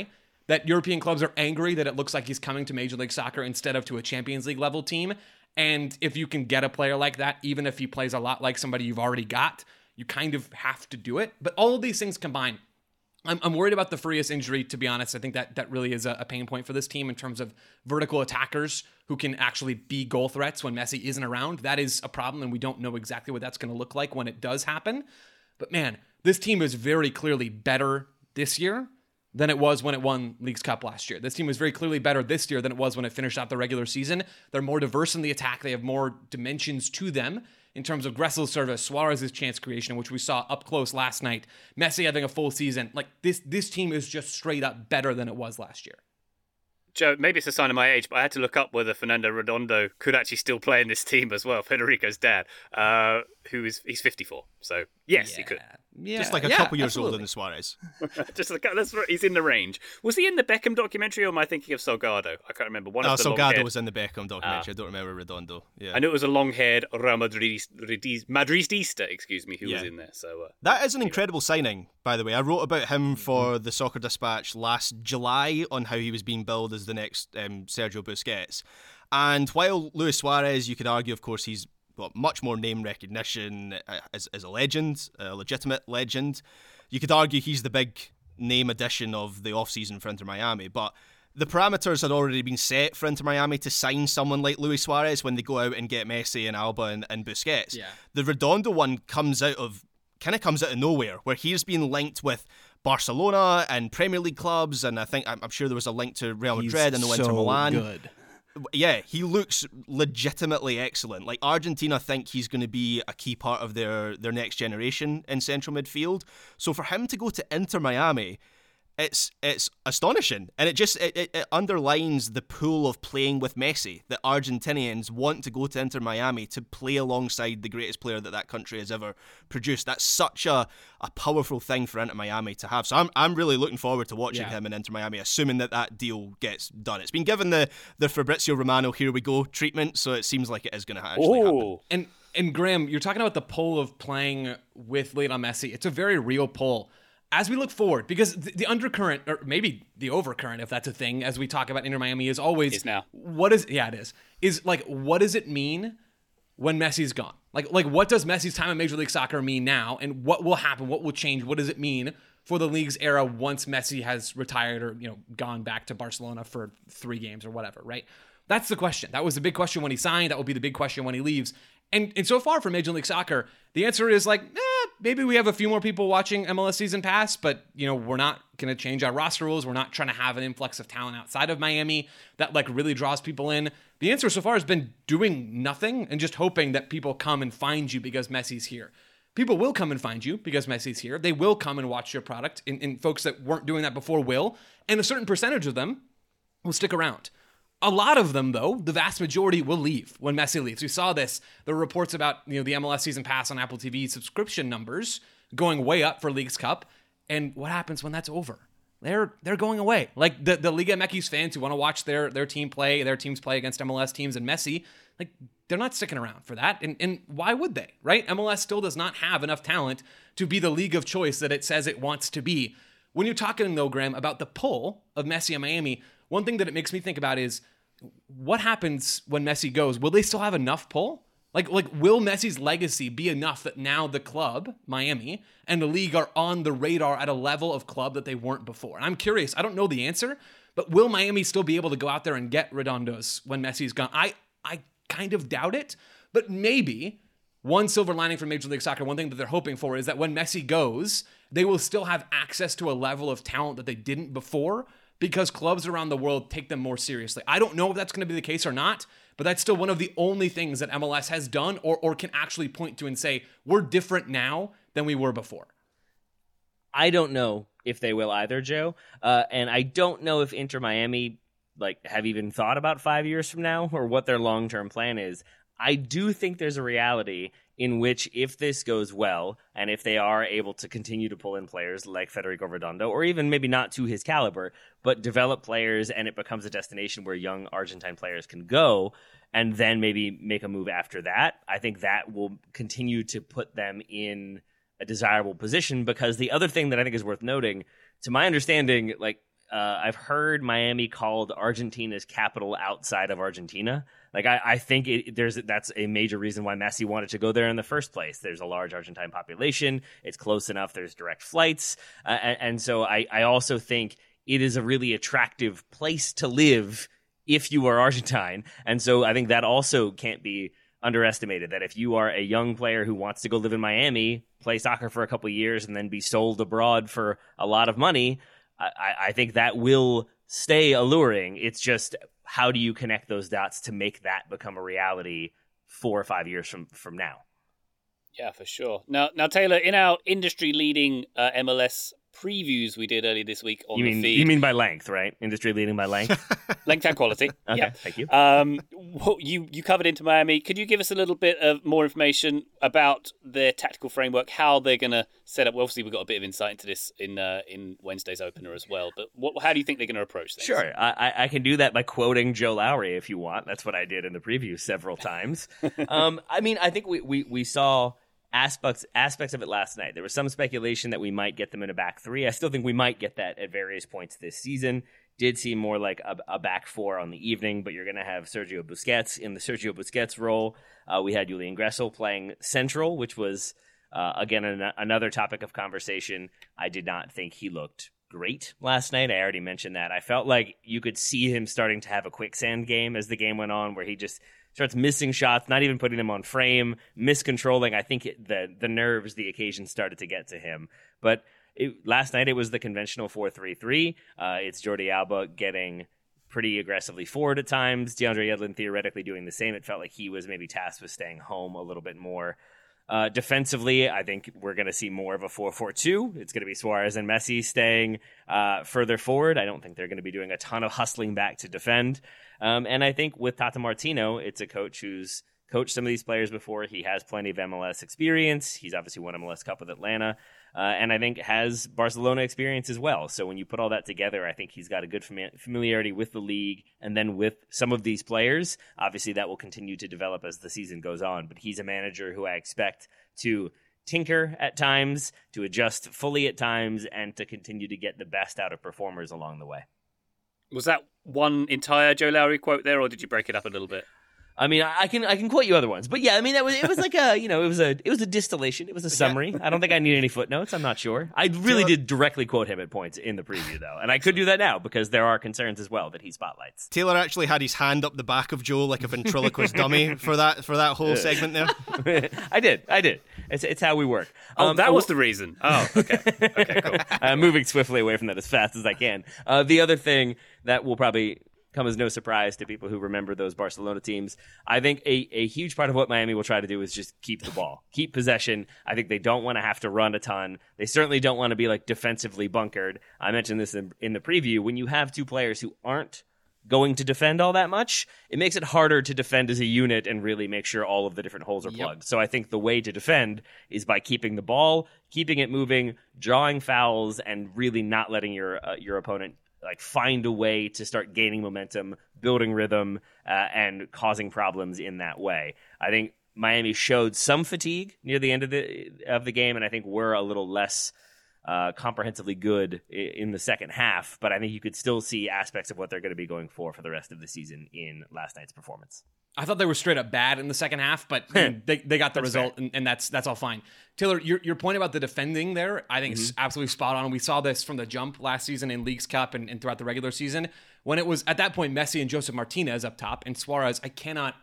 S5: that European clubs are angry that it looks like he's coming to Major League Soccer instead of to a Champions League level team. And if you can get a player like that, even if he plays a lot like somebody you've already got, you kind of have to do it. But all of these things combined, I'm worried about the Farias injury, to be honest. I think that really is a pain point for this team in terms of vertical attackers who can actually be goal threats when Messi isn't around. That is a problem, and we don't know exactly what that's going to look like when it does happen. But man, this team is very clearly better this year than it was when it won Leagues Cup last year. This team is very clearly better this year than it was when it finished out the regular season. They're more diverse in the attack. They have more dimensions to them in terms of Gressel's service, Suarez's chance creation, which we saw up close last night, Messi having a full season. Like this team is just straight up better than it was last year.
S2: Joe, maybe it's a sign of my age, but I had to look up whether Fernando Redondo could actually still play in this team as well. Federico's dad, he's 54, so yes, he could.
S5: Yeah,
S4: just like a couple years older than Suarez.
S2: That's right, he's in the range. Was he in the Beckham documentary, or am I thinking of Salgado? I can't remember.
S4: Salgado was in the Beckham documentary. I don't remember Redondo. Yeah,
S2: I knew it was a long-haired Real Madridista, who was in there. So
S4: that is an incredible signing, by the way. I wrote about him for the Soccer Dispatch last July on how he was being billed as the next Sergio Busquets. And while Luis Suarez, you could argue, of course, he's got much more name recognition as a legend, a legitimate legend. You could argue he's the big name addition of the offseason for Inter Miami, but the parameters had already been set for Inter Miami to sign someone like Luis Suarez when they go out and get Messi and Alba and Busquets. Yeah. The Redondo one comes out of nowhere, where he's been linked with Barcelona and Premier League clubs, and I'm sure there was a link to Real Madrid and Inter Milan. Good. Yeah, he looks legitimately excellent. Like, Argentina think he's going to be a key part of their next generation in central midfield. So for him to go to Inter Miami, it's astonishing, and it underlines the pool of playing with Messi that Argentinians want to go to Inter Miami to play alongside the greatest player that country has ever produced. That's such a powerful thing for Inter Miami to have. So I'm really looking forward to watching him in Inter Miami, assuming that deal gets done. It's been given the Fabrizio Romano here we go treatment, so it seems like it is going to actually happen.
S5: And Graham, you're talking about the pull of playing with Lionel Messi. It's a very real pull. As we look forward, because the undercurrent, or maybe the overcurrent, if that's a thing, as we talk about Inter Miami, is always
S2: is now.
S5: It is. Is like, what does it mean when Messi's gone? Like what does Messi's time in Major League Soccer mean now, and what will happen? What will change? What does it mean for the league's era once Messi has retired or gone back to Barcelona for 3 games or whatever? Right. That's the question. That was the big question when he signed. That will be the big question when he leaves. And so far for Major League Soccer, the answer is like, maybe we have a few more people watching MLS Season Pass, but we're not going to change our roster rules. We're not trying to have an influx of talent outside of Miami that like really draws people in. The answer so far has been doing nothing and just hoping that people come and find you because Messi's here. People will come and find you because Messi's here. They will come and watch your product, and folks that weren't doing that before will, and a certain percentage of them will stick around. A lot of them, though, the vast majority will leave when Messi leaves. We saw this. There were reports about the MLS Season Pass on Apple TV subscription numbers going way up for Leagues Cup. And what happens when that's over? They're going away. Like the Liga MX fans who want to watch their teams play against MLS teams and Messi, like they're not sticking around for that. And why would they, right? MLS still does not have enough talent to be the league of choice that it says it wants to be. When you're talking, though, Graham, about the pull of Messi in Miami, one thing that it makes me think about is, what happens when Messi goes? Will they still have enough pull? Like will Messi's legacy be enough that now the club, Miami, and the league are on the radar at a level of club that they weren't before? And I'm curious. I don't know the answer, but will Miami still be able to go out there and get Redondos when Messi's gone? I kind of doubt it, but maybe one silver lining for Major League Soccer, one thing that they're hoping for is that when Messi goes, they will still have access to a level of talent that they didn't before, because clubs around the world take them more seriously. I don't know if that's going to be the case or not, but that's still one of the only things that MLS has done or can actually point to and say, we're different now than we were before.
S3: I don't know if they will either, Joe. And I don't know if Inter Miami have even thought about 5 years from now or what their long-term plan is. I do think there's a reality in which if this goes well and if they are able to continue to pull in players like Federico Redondo, or even maybe not to his caliber, but develop players and it becomes a destination where young Argentine players can go and then maybe make a move after that, I think that will continue to put them in a desirable position. Because the other thing that I think is worth noting, to my understanding, I've heard Miami called Argentina's capital outside of Argentina. Like, I think that's a major reason why Messi wanted to go there in the first place. There's a large Argentine population. It's close enough. There's direct flights. And so I also think it is a really attractive place to live if you are Argentine. And so I think that also can't be underestimated, that if you are a young player who wants to go live in Miami, play soccer for a couple of years, and then be sold abroad for a lot of money, I think that will stay alluring. It's just, how do you connect those dots to make that become a reality 4 or 5 years from now?
S2: Yeah, for sure. Now, Taylor, in our industry-leading MLS previews we did earlier this week on the feed.
S3: You mean by length, right? Industry leading by length?
S2: Length and quality.
S3: Okay,
S2: yeah.
S3: Thank you.
S2: You covered Inter Miami. Could you give us a little bit of more information about their tactical framework, how they're going to set up? Well, obviously, we've got a bit of insight into this in Wednesday's opener as well, but how do you think they're going to approach things?
S3: Sure. I can do that by quoting Joe Lowry if you want. That's what I did in the preview several times. I think we saw aspects of it last night. There was some speculation that we might get them in a back three. I still think we might get that at various points this season. Did seem more like a back four on the evening, but you're going to have Sergio Busquets in the Sergio Busquets role. We had Julian Gressel playing central, which was, again, another topic of conversation. I did not think he looked great last night. I already mentioned that. I felt like you could see him starting to have a quicksand game as the game went on, where he just starts missing shots, not even putting them on frame, miscontrolling. I think the nerves, the occasion started to get to him. But last night it was the conventional 4-3-3. It's Jordi Alba getting pretty aggressively forward at times. DeAndre Yedlin theoretically doing the same. It felt like he was maybe tasked with staying home a little bit more. Defensively, I think we're going to see more of a 4-4-2. It's going to be Suarez and Messi staying further forward. I don't think they're going to be doing a ton of hustling back to defend. And I think with Tata Martino, it's a coach who's coached some of these players before. He has plenty of MLS experience. He's obviously won MLS Cup with Atlanta. And I think has Barcelona experience as well. So when you put all that together, I think he's got a good familiarity with the league and then with some of these players. Obviously, that will continue to develop as the season goes on. But he's a manager who I expect to tinker at times, to adjust fully at times, and to continue to get the best out of performers along the way.
S2: Was that one entire Joe Lowry quote there, or did you break it up a little bit?
S3: I mean, I can quote you other ones, but yeah, I mean, it was like it was a distillation. It was a summary. I don't think I need any footnotes. I'm not sure. I really did directly quote him at points in the preview though, and I could do that now because there are concerns as well that he spotlights.
S4: Taylor actually had his hand up the back of Joe like a ventriloquist dummy for that whole segment there.
S3: I did. It's how we work.
S2: That was the reason. Oh, okay, cool.
S3: I'm moving swiftly away from that as fast as I can. The other thing that will probably come as no surprise to people who remember those Barcelona teams. I think a huge part of what Miami will try to do is just keep the ball, keep possession. I think they don't want to have to run a ton. They certainly don't want to be like defensively bunkered. I mentioned this in the preview. When you have two players who aren't going to defend all that much, it makes it harder to defend as a unit and really make sure all of the different holes are plugged. So I think the way to defend is by keeping the ball, keeping it moving, drawing fouls, and really not letting your opponent like find a way to start gaining momentum, building rhythm, and causing problems in that way. I think Miami showed some fatigue near the end of the game, and I think we're a little less comprehensively good in the second half. But I think you could still see aspects of what they're going to be going for the rest of the season in last night's performance.
S5: I thought they were straight up bad in the second half, but they got the result, and that's all fine. Taylor, your point about the defending there, I think is absolutely spot on. We saw this from the jump last season in Leagues Cup and throughout the regular season. When it was, at that point, Messi and Josef Martinez up top, and Suarez, I cannot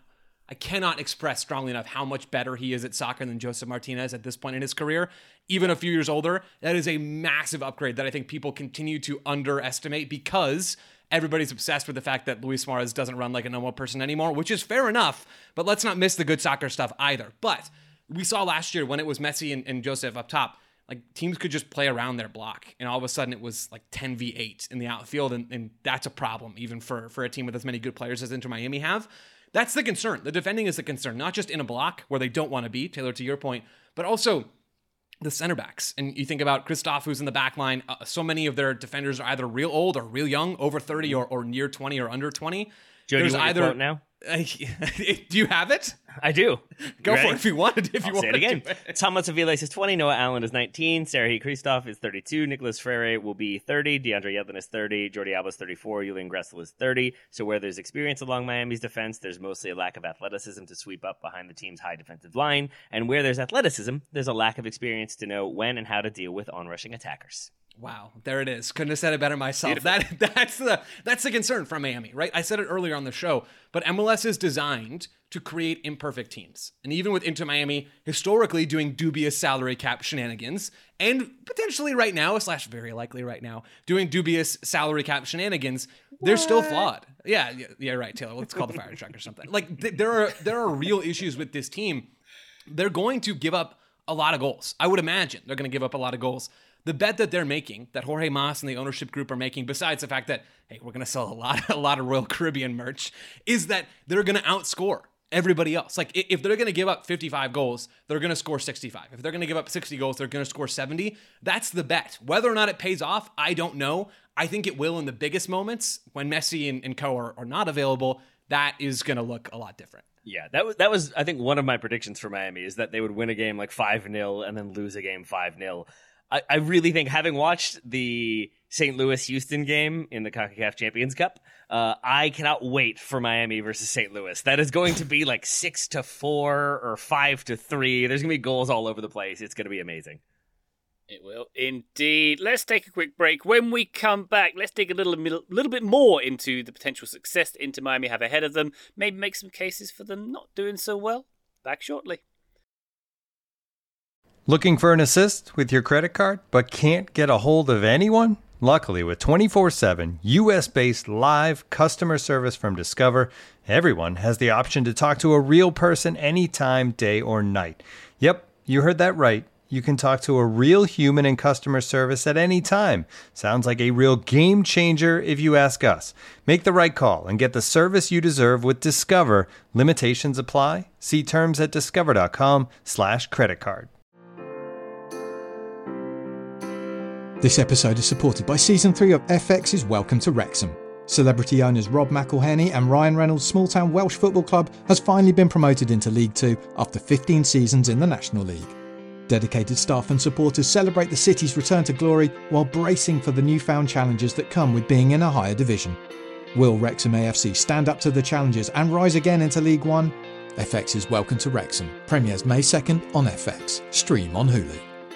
S5: express strongly enough how much better he is at soccer than Josef Martinez at this point in his career. Even a few years older, that is a massive upgrade that I think people continue to underestimate because everybody's obsessed with the fact that Luis Suarez doesn't run like a normal person anymore, which is fair enough, but let's not miss the good soccer stuff either. But we saw last year when it was Messi and Josef up top, like teams could just play around their block, and all of a sudden it was like 10v8 in the outfield, and that's a problem even for a team with as many good players as Inter Miami have. That's the concern. The defending is the concern, not just in a block where they don't want to be, Taylor, to your point, but also the center backs. And you think about Christoph, who's in the back line. So many of their defenders are either real old or real young, over 30 or near 20 or under 20.
S3: Joe, do you want your quote now?
S5: Do you have it?
S3: I do.
S5: Go
S3: Ready?
S5: for it if you wanted. If you
S3: I'll say
S5: want
S3: it again.
S5: to.
S3: Thomas Aviles is 20, Noah Allen is 19, Serhii Kristoff is 32, Nicholas Frere will be 30, DeAndre Yedlin is 30, Jordi Alba is 34, Julian Gressel is 30. So where there's experience along Miami's defense, there's mostly a lack of athleticism to sweep up behind the team's high defensive line. And where there's athleticism, there's a lack of experience to know when and how to deal with on-rushing attackers.
S5: Wow, there it is. Couldn't have said it better myself. That's the concern from Miami, right? I said it earlier on the show, but MLS is designed to create imperfect teams. And even with Inter Miami historically doing dubious salary cap shenanigans, and potentially right now, / very likely right now, doing dubious salary cap shenanigans, they're still flawed. Yeah, right, Taylor. Let's call the fire truck or something. Like there are real issues with this team. They're going to give up a lot of goals. I would imagine they're going to give up a lot of goals. The bet that they're making, that Jorge Mas and the ownership group are making, besides the fact that, hey, we're going to sell a lot of Royal Caribbean merch, is that they're going to outscore everybody else. Like, if they're going to give up 55 goals, they're going to score 65. If they're going to give up 60 goals, they're going to score 70. That's the bet. Whether or not it pays off, I don't know. I think it will in the biggest moments when Messi and co are not available. That is going to look a lot different.
S3: Yeah, that was I think one of my predictions for Miami is that they would win a game like 5-0 and then lose a game 5-0. I really think, having watched the St. Louis-Houston game in the CONCACAF Champions Cup, I cannot wait for Miami versus St. Louis. That is going to be like 6-4 or 5-3. There's going to be goals all over the place. It's going to be amazing.
S2: It will indeed. Let's take a quick break. When we come back, let's dig a little bit more into the potential success that Inter Miami have ahead of them. Maybe make some cases for them not doing so well. Back shortly.
S7: Looking for an assist with your credit card, but can't get a hold of anyone? Luckily, with 24/7 US-based live customer service from Discover, everyone has the option to talk to a real person anytime, day or night. Yep, you heard that right. You can talk to a real human in customer service at any time. Sounds like a real game changer if you ask us. Make the right call and get the service you deserve with Discover. Limitations apply. See terms at discover.com/creditcard.
S8: This episode is supported by Season 3 of FX's Welcome to Wrexham. Celebrity owners Rob McElhenney and Ryan Reynolds' small-town Welsh football club has finally been promoted into League 2 after 15 seasons in the National League. Dedicated staff and supporters celebrate the city's return to glory while bracing for the newfound challenges that come with being in a higher division. Will Wrexham AFC stand up to the challenges and rise again into League 1? FX's Welcome to Wrexham premieres May 2nd on FX. Stream on Hulu.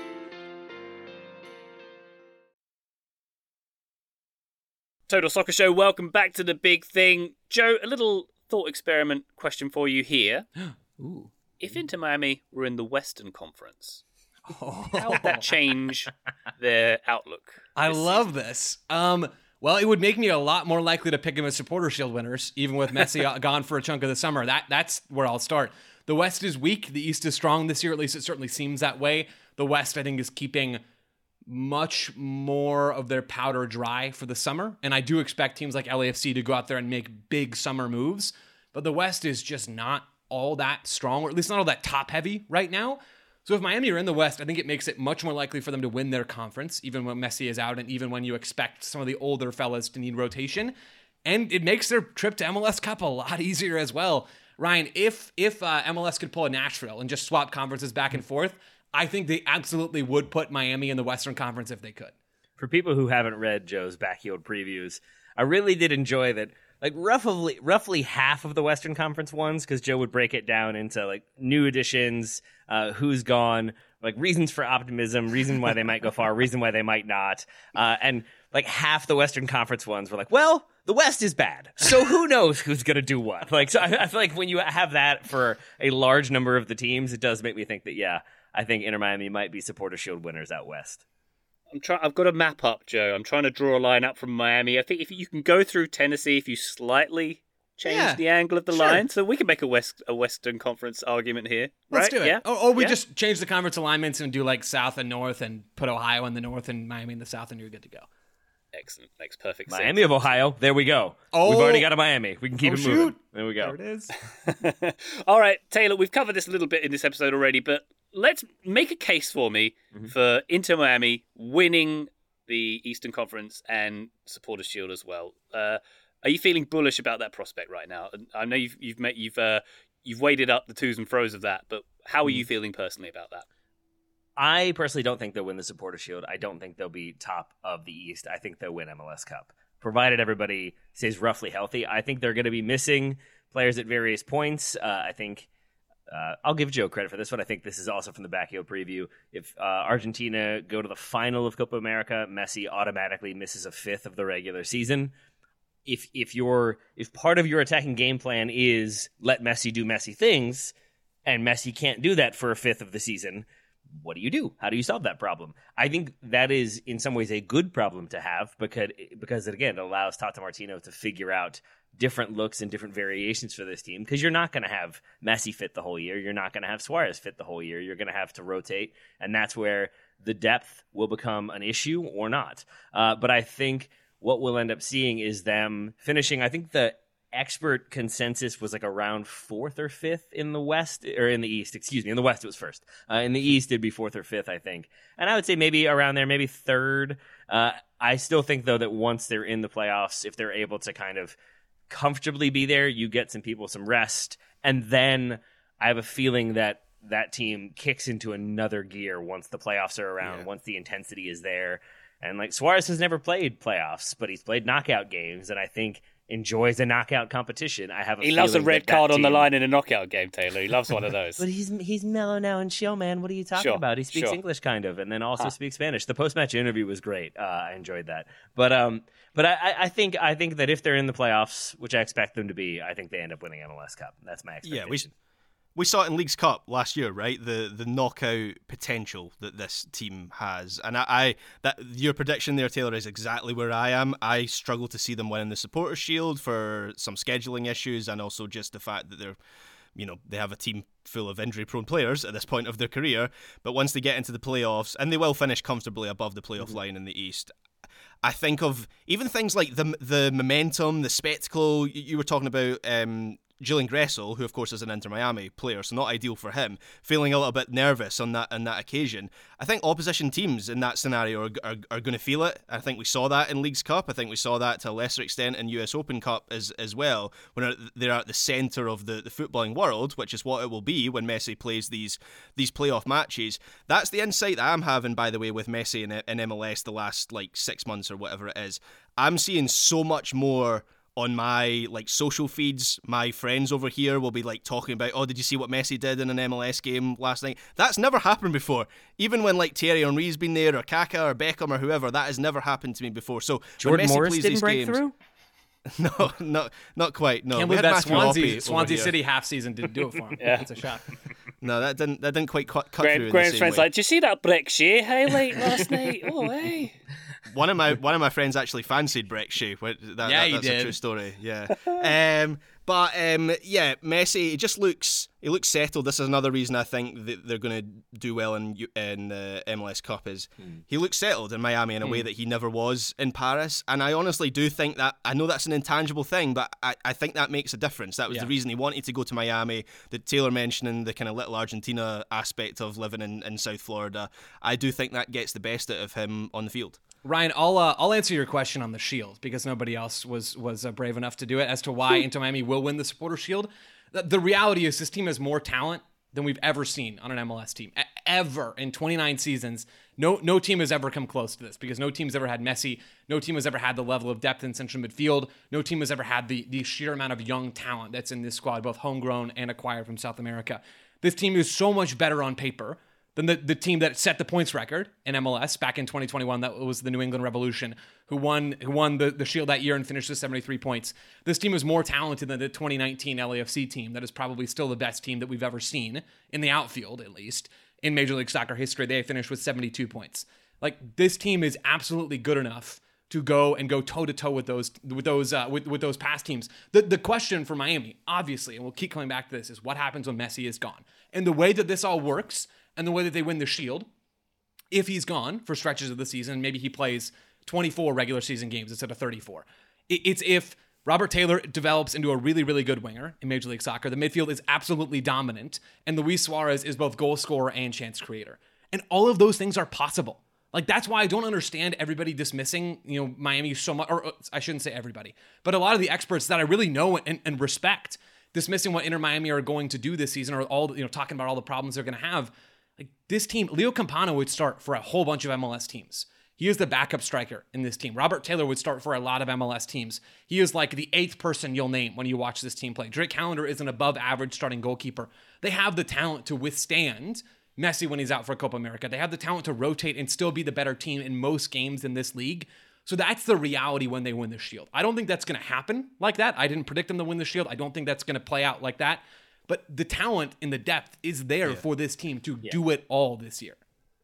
S2: Total Soccer Show, welcome back to the big thing. Joe, a little thought experiment question for you here.
S5: Ooh.
S2: If Inter Miami were in the Western Conference, how would that change their outlook?
S5: I love this. Well, it would make me a lot more likely to pick him as Supporter Shield winners, even with Messi gone for a chunk of the summer. That's where I'll start. The West is weak. The East is strong this year. At least it certainly seems that way. The West, I think, is keeping much more of their powder dry for the summer. And I do expect teams like LAFC to go out there and make big summer moves. But the West is just not all that strong, or at least not all that top heavy right now. So if Miami are in the West, I think it makes it much more likely for them to win their conference, even when Messi is out and even when you expect some of the older fellas to need rotation. And it makes their trip to MLS Cup a lot easier as well. Ryan, if MLS could pull a Nashville and just swap conferences back and forth, I think they absolutely would put Miami in the Western Conference if they could.
S3: For people who haven't read Joe's backyard previews, I really did enjoy that. Like roughly half of the Western Conference ones, because Joe would break it down into like new additions, who's gone, like reasons for optimism, reason why they might go far, reason why they might not, and like half the Western Conference ones were like, well, the West is bad, so who knows who's gonna do what? Like, so I feel like when you have that for a large number of the teams, it does make me think that I think Inter Miami might be Supporter Shield winners out west.
S2: I've got a map up, Joe. I'm trying to draw a line up from Miami. I think if you can go through Tennessee, if you slightly change the angle of the line, so we can make a Western Conference argument here.
S5: Let's do it.
S2: Yeah?
S5: Or we just change the conference alignments and do like South and North and put Ohio in the North and Miami in the South, and you're good to go.
S2: Excellent. Makes perfect sense.
S3: Miami of Ohio. There we go.
S5: Oh.
S3: We've already got a Miami. We can keep it moving.
S5: Shoot.
S3: There we go.
S5: There it is.
S2: All right, Taylor, we've covered this a little bit in this episode already, but let's make a case for me for Inter Miami winning the Eastern Conference and Supporters Shield as well. Are you feeling bullish about that prospect right now? I know you've waded up the twos and fro's of that, but how are you feeling personally about that?
S3: I personally don't think they'll win the Supporters' Shield. I don't think they'll be top of the East. I think they'll win MLS Cup, provided everybody stays roughly healthy. I think they're going to be missing players at various points. I think I'll give Joe credit for this one. I think this is also from the Back Heel preview. If Argentina go to the final of Copa America, Messi automatically misses a fifth of the regular season. If part of your attacking game plan is let Messi do Messi things, and Messi can't do that for a fifth of the season, what do you do? How do you solve that problem? I think that is in some ways a good problem to have because it again allows Tata Martino to figure out different looks and different variations for this team, because you're not going to have Messi fit the whole year. You're not going to have Suarez fit the whole year. You're going to have to rotate, and that's where the depth will become an issue or not. But I think what we'll end up seeing is them finishing, I think the expert consensus was like around 4th or 5th in the West, or in the East, excuse me. In the West, it was 1st. In the East, it'd be 4th or 5th, I think. And I would say maybe around there, maybe 3rd. I still think, though, that once they're in the playoffs, if they're able to kind of comfortably be there, you get some people some rest. And then I have a feeling that that team kicks into another gear once the playoffs are around, once the intensity is there. And like Suarez has never played playoffs, but he's played knockout games, and I think enjoys a knockout competition.
S2: He loves a red card on the line in a knockout game, Taylor. He loves one of those.
S3: But he's mellow now and chill, man. What are you talking about? He speaks English kind of, and then also speaks Spanish. The post-match interview was great. I enjoyed that. But I think that if they're in the playoffs, which I expect them to be, I think they end up winning MLS Cup. That's my expectation.
S4: Yeah, we saw it in Leagues Cup last year, right? The knockout potential that this team has, and that your prediction there, Taylor, is exactly where I am. I struggle to see them winning the Supporters' Shield for some scheduling issues, and also just the fact that they have a team full of injury-prone players at this point of their career. But once they get into the playoffs, and they will finish comfortably above the playoff line in the East, I think of even things like the momentum, the spectacle. You were talking about Julian Gressel, who of course is an Inter Miami player, so not ideal for him, feeling a little bit nervous on that occasion. I think opposition teams in that scenario are going to feel it. I think we saw that in Leagues Cup. I think we saw that to a lesser extent in US Open Cup as well, when they're at the centre of the footballing world, which is what it will be when Messi plays these playoff matches. That's the insight that I'm having, by the way, with Messi in MLS the last 6 months or whatever it is. I'm seeing so much more on my social feeds. My friends over here will be talking about, oh, did you see what Messi did in an MLS game last night? That's never happened before. Even when Thierry Henry's been there, or Kaká or Beckham or whoever, that has never happened to me before. So
S3: Jordan
S4: when Messi
S3: Morris
S4: plays
S3: didn't
S4: these
S3: break
S4: games,
S3: through?
S4: No, not quite. No,
S5: can't believe that Swansea City half season didn't do it for him. It's a shock.
S4: No, that didn't quite cut through.
S2: Graham's friend's like, did you see that Breck Shea highlight last night? Oh, hey.
S4: One of my friends actually fancied Breck Shea. That's a true story. Yeah. But Messi, he looks settled. This is another reason I think that they're going to do well in the MLS Cup. Is he looks settled in Miami in a way that he never was in Paris. And I honestly do think that, I know that's an intangible thing, but I think that makes a difference. That was the reason he wanted to go to Miami. The Taylor mentioning the kind of little Argentina aspect of living in South Florida, I do think that gets the best out of him on the field.
S5: Ryan, I'll answer your question on the Shield, because nobody else was brave enough to do it, as to why Inter Miami will win the Supporters' Shield. The reality is this team has more talent than we've ever seen on an MLS team. Ever in 29 seasons, no team has ever come close to this, because no team's ever had Messi. No team has ever had the level of depth in central midfield. No team has ever had the sheer amount of young talent that's in this squad, both homegrown and acquired from South America. This team is so much better on paper than the team that set the points record in MLS back in 2021. That was the New England Revolution, who won the Shield that year and finished with 73 points. This team is more talented than the 2019 LAFC team that is probably still the best team that we've ever seen, in the outfield at least, in Major League Soccer history. They finished with 72 points. This team is absolutely good enough to go toe-to-toe with those past teams. The question for Miami, obviously, and we'll keep coming back to this, is what happens when Messi is gone? And the way that this all works, and the way that they win the Shield, if he's gone for stretches of the season, maybe he plays 24 regular season games instead of 34. It's if Robert Taylor develops into a really, really good winger in Major League Soccer, the midfield is absolutely dominant, and Luis Suarez is both goal scorer and chance creator. And all of those things are possible. Like, that's why I don't understand everybody dismissing, Miami so much, or I shouldn't say everybody, but a lot of the experts that I really know and respect dismissing what Inter Miami are going to do this season, or all, talking about all the problems they're going to have. Like, this team, Leo Campana would start for a whole bunch of MLS teams. He is the backup striker in this team. Robert Taylor would start for a lot of MLS teams. He is like the 8th person you'll name when you watch this team play. Drake Callender is an above average starting goalkeeper. They have the talent to withstand Messi when he's out for Copa America. They have the talent to rotate and still be the better team in most games in this league. So that's the reality when they win the Shield. I don't think that's going to happen like that. I didn't predict them to win the Shield. I don't think that's going to play out like that. But the talent and the depth is there for this team to do it all this year.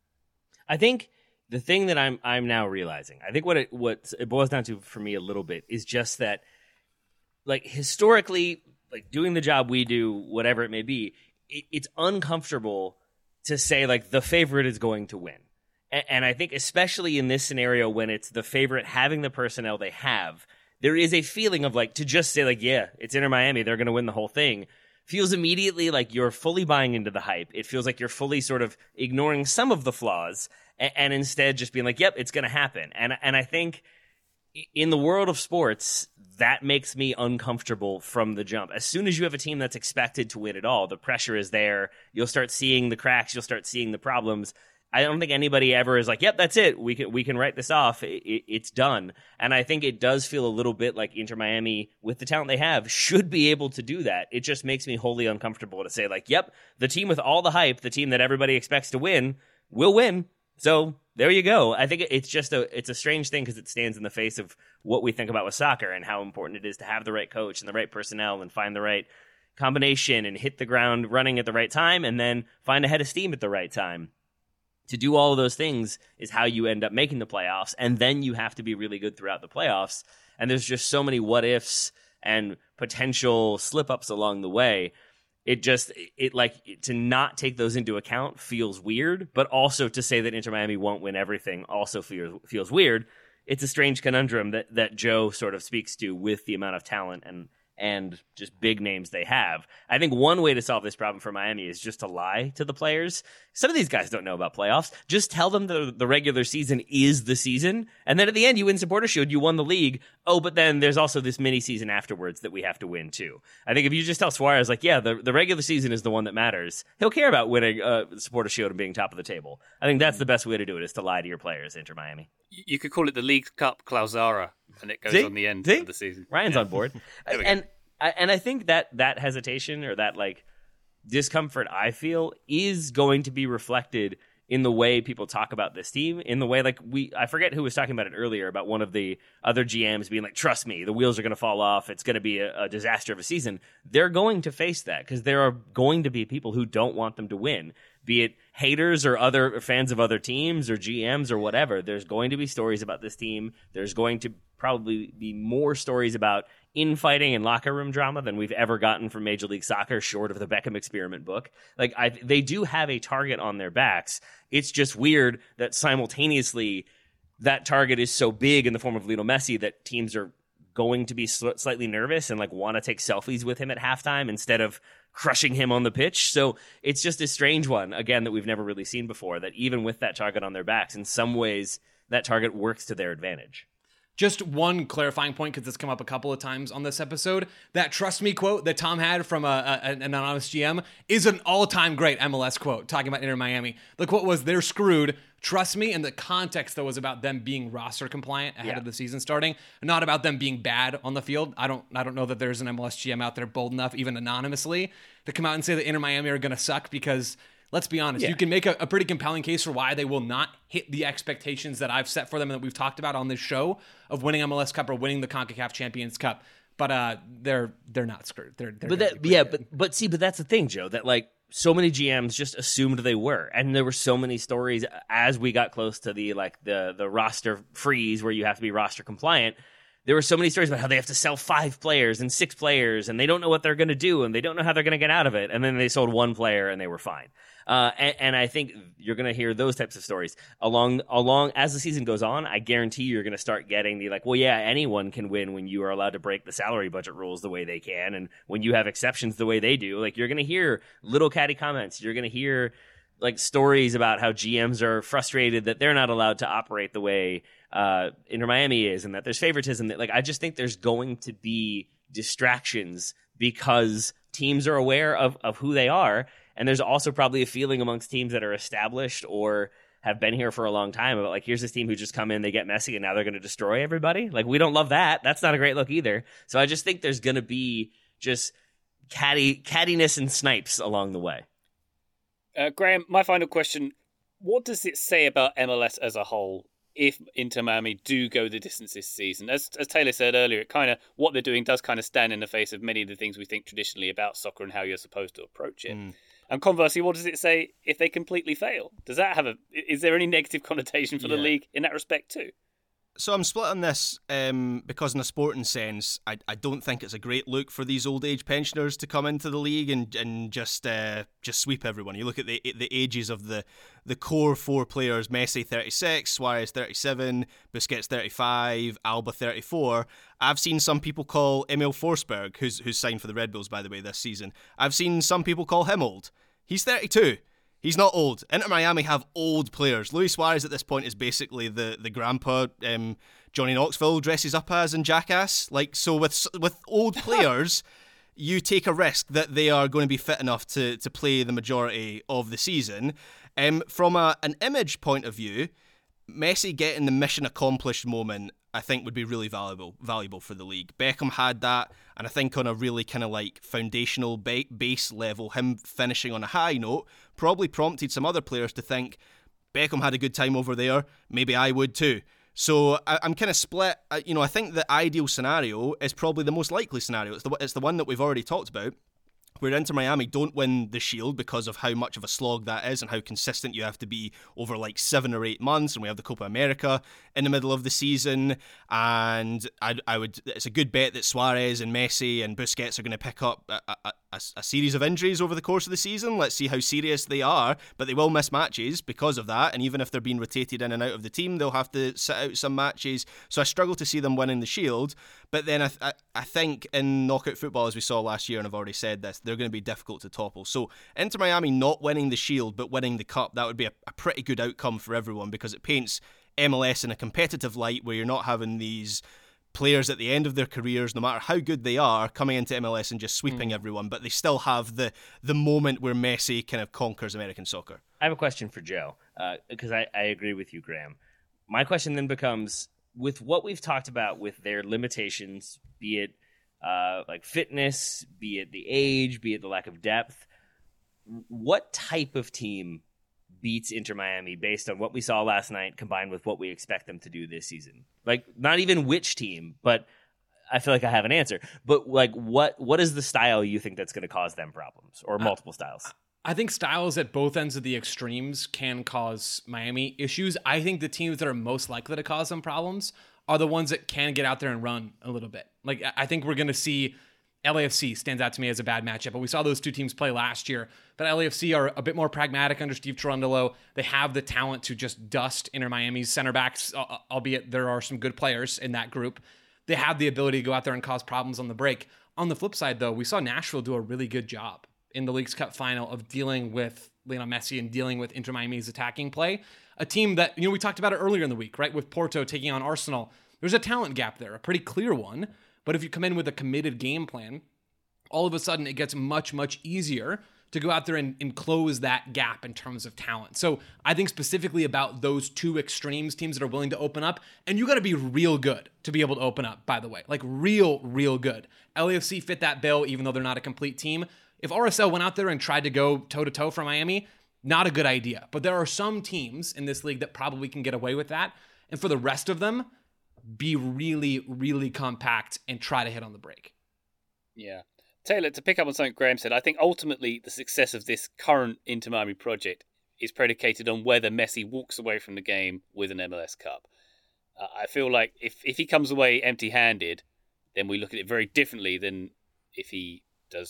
S3: I think the thing that I'm now realizing, I think what it boils down to for me a little bit is just that, like, historically, like, doing the job we do, whatever it may be, it's uncomfortable to say, like, the favorite is going to win. And I think especially in this scenario, when it's the favorite having the personnel they have, there is a feeling of, like, to just say, like, yeah, it's Inter Miami, they're going to win the whole thing, feels immediately like you're fully buying into the hype. It feels like you're fully sort of ignoring some of the flaws and instead just being like, yep, it's going to happen. And I think in the world of sports, that makes me uncomfortable from the jump. As soon as you have a team that's expected to win it all, the pressure is there. You'll start seeing the cracks. You'll start seeing the problems. I don't think anybody ever is like, yep, that's it. We can write this off. It's done. And I think it does feel a little bit like Inter Miami, with the talent they have, should be able to do that. It just makes me wholly uncomfortable to say, like, yep, the team with all the hype, the team that everybody expects to win, will win. So there you go. I think it's just it's a strange thing because it stands in the face of what we think about with soccer and how important it is to have the right coach and the right personnel and find the right combination and hit the ground running at the right time and then find a head of steam at the right time. To do all of those things is how you end up making the playoffs, and then you have to be really good throughout the playoffs. And there's just so many what ifs and potential slip ups along the way. To not take those into account feels weird, but also to say that Inter Miami won't win everything also feels weird. It's a strange conundrum that Joe sort of speaks to with the amount of talent and just big names they have. I think one way to solve this problem for Miami is just to lie to the players. Some of these guys don't know about playoffs. Just tell them the regular season is the season, and then at the end you win Supporter Shield, you won the league. Oh, but then there's also this mini season afterwards that we have to win too. I think if you just tell Suarez, like, yeah, the regular season is the one that matters, he'll care about winning the Supporter Shield and being top of the table. I think that's the best way to do it, is to lie to your players, Inter Miami.
S2: You could call it the League Cup Klausara, and it goes on the end of the season.
S3: Ryan's on board. And I think that hesitation or that, like, discomfort I feel is going to be reflected in the way people talk about this team, in the way, like, I forget who was talking about it earlier, about one of the other GMs being like, trust me, the wheels are going to fall off. It's going to be a disaster of a season. They're going to face that because there are going to be people who don't want them to win, be it haters or other fans of other teams or GMs or whatever. There's going to be stories about this team. There's going to probably be more stories about infighting and locker room drama than we've ever gotten from Major League Soccer, short of the Beckham Experiment book. Like, they do have a target on their backs. It's just weird that simultaneously that target is so big in the form of Lionel Messi that teams are going to be slightly nervous and, like, want to take selfies with him at halftime instead of crushing him on the pitch. So it's just a strange one, again, that we've never really seen before, that even with that target on their backs, in some ways that target works to their advantage.
S5: Just one clarifying point, because it's come up a couple of times on this episode. That "trust me" quote that Tom had from an anonymous GM is an all-time great MLS quote, talking about Inter Miami. The quote was, "They're screwed. Trust me," and the context, though, was about them being roster compliant ahead of the season starting, not about them being bad on the field. I don't know that there's an MLS GM out there bold enough, even anonymously, to come out and say that Inter Miami are going to suck, because let's be honest, you can make a pretty compelling case for why they will not hit the expectations that I've set for them and that we've talked about on this show of winning MLS Cup or winning the CONCACAF Champions Cup. But they're not screwed. But
S3: that's the thing, Joe, that, like, so many GMs just assumed they were, and there were so many stories as we got close to the roster freeze where you have to be roster compliant. There were so many stories about how they have to sell 5 players and 6 players, and they don't know what they're going to do, and they don't know how they're going to get out of it. And then they sold 1 player, and they were fine. And I think you're going to hear those types of stories along as the season goes on. I guarantee you're going to start getting the, like, well, yeah, anyone can win when you are allowed to break the salary budget rules the way they can, and when you have exceptions the way they do. Like, you're going to hear little catty comments. You're going to hear like stories about how GMs are frustrated that they're not allowed to operate the way Inter Miami is, and that there's favoritism. That like I just think there's going to be distractions because teams are aware of who they are, and there's also probably a feeling amongst teams that are established or have been here for a long time about like, here's this team who just come in, they get messy, and now they're going to destroy everybody. Like, we don't love that. That's not a great look either. So I just think there's going to be just cattiness and snipes along the way.
S2: Graham, my final question, what does it say about MLS as a whole if Inter Miami do go the distance this season? As Taylor said earlier, what they're doing does kind of stand in the face of many of the things we think traditionally about soccer and how you're supposed to approach it. And conversely, what does it say if they completely fail? Is there any negative connotation for the league in that respect too?
S4: So I'm split on this because in a sporting sense, I don't think it's a great look for these old age pensioners to come into the league and just sweep everyone. You look at the ages of the core four players: Messi 36, Suarez 37, Busquets 35, Alba 34. I've seen some people call Emil Forsberg, who's signed for the Red Bulls by the way this season. I've seen some people call him old. He's 32. He's not old. Inter Miami have old players. Luis Suarez at this point is basically the grandpa Johnny Knoxville dresses up as in Jackass. Like, so with old players, you take a risk that they are going to be fit enough to play the majority of the season. From an image point of view, Messi getting the mission accomplished moment, I think, would be really valuable for the league. Beckham had that, and I think on a really kind of like foundational base level, him finishing on a high note probably prompted some other players to think, Beckham had a good time over there, maybe I would too. So I'm kind of split. I think the ideal scenario is probably the most likely scenario. It's the one that we've already talked about, where Inter Miami don't win the Shield because of how much of a slog that is and how consistent you have to be over like 7 or 8 months, and we have the Copa America in the middle of the season, and it's a good bet that Suarez and Messi and Busquets are going to pick up a series of injuries over the course of the season. Let's see how serious they are, but they will miss matches because of that, and even if they're being rotated in and out of the team, they'll have to sit out some matches. So I struggle to see them winning the Shield, but then I think in knockout football, as we saw last year, and I've already said this, they're going to be difficult to topple. So Inter Miami not winning the Shield but winning the Cup, that would be a pretty good outcome for everyone, because it paints MLS in a competitive light where you're not having these players at the end of their careers, no matter how good they are, coming into MLS and just sweeping everyone, but they still have the moment where Messi kind of conquers American soccer.
S3: I have a question for Joe, because I agree with you, Graham. My question then becomes, with what we've talked about with their limitations, be it like fitness, be it the age, be it the lack of depth, what type of team beats Inter Miami based on what we saw last night combined with what we expect them to do this season? Like, not even which team, but I feel like I have an answer. But like, what is the style you think that's going to cause them problems, or multiple styles?
S5: I think styles at both ends of the extremes can cause Miami issues. I think the teams that are most likely to cause them problems are the ones that can get out there and run a little bit. Like, I think we're going to see LAFC stands out to me as a bad matchup, but we saw those two teams play last year. But LAFC are a bit more pragmatic under Steve Cherundolo. They have the talent to just dust Inter Miami's center backs, albeit there are some good players in that group. They have the ability to go out there and cause problems on the break. On the flip side, though, we saw Nashville do a really good job in the Leagues Cup final of dealing with Lionel Messi and dealing with Inter Miami's attacking play. A team that, we talked about it earlier in the week, right? With Porto taking on Arsenal. There's a talent gap there, a pretty clear one. But if you come in with a committed game plan, all of a sudden it gets much, much easier to go out there and close that gap in terms of talent. So I think specifically about those two extremes, teams that are willing to open up, and you got to be real good to be able to open up, by the way. Like real good. LAFC fit that bill, even though they're not a complete team. If RSL went out there and tried to go toe-to-toe for Miami, not a good idea. But there are some teams in this league that probably can get away with that. And for the rest of them, be really, really compact and try to hit on the break.
S2: Yeah. Taylor, to pick up on something Graham said, I think ultimately the success of this current Inter Miami project is predicated on whether Messi walks away from the game with an MLS Cup. I feel like if he comes away empty-handed, then we look at it very differently than if he does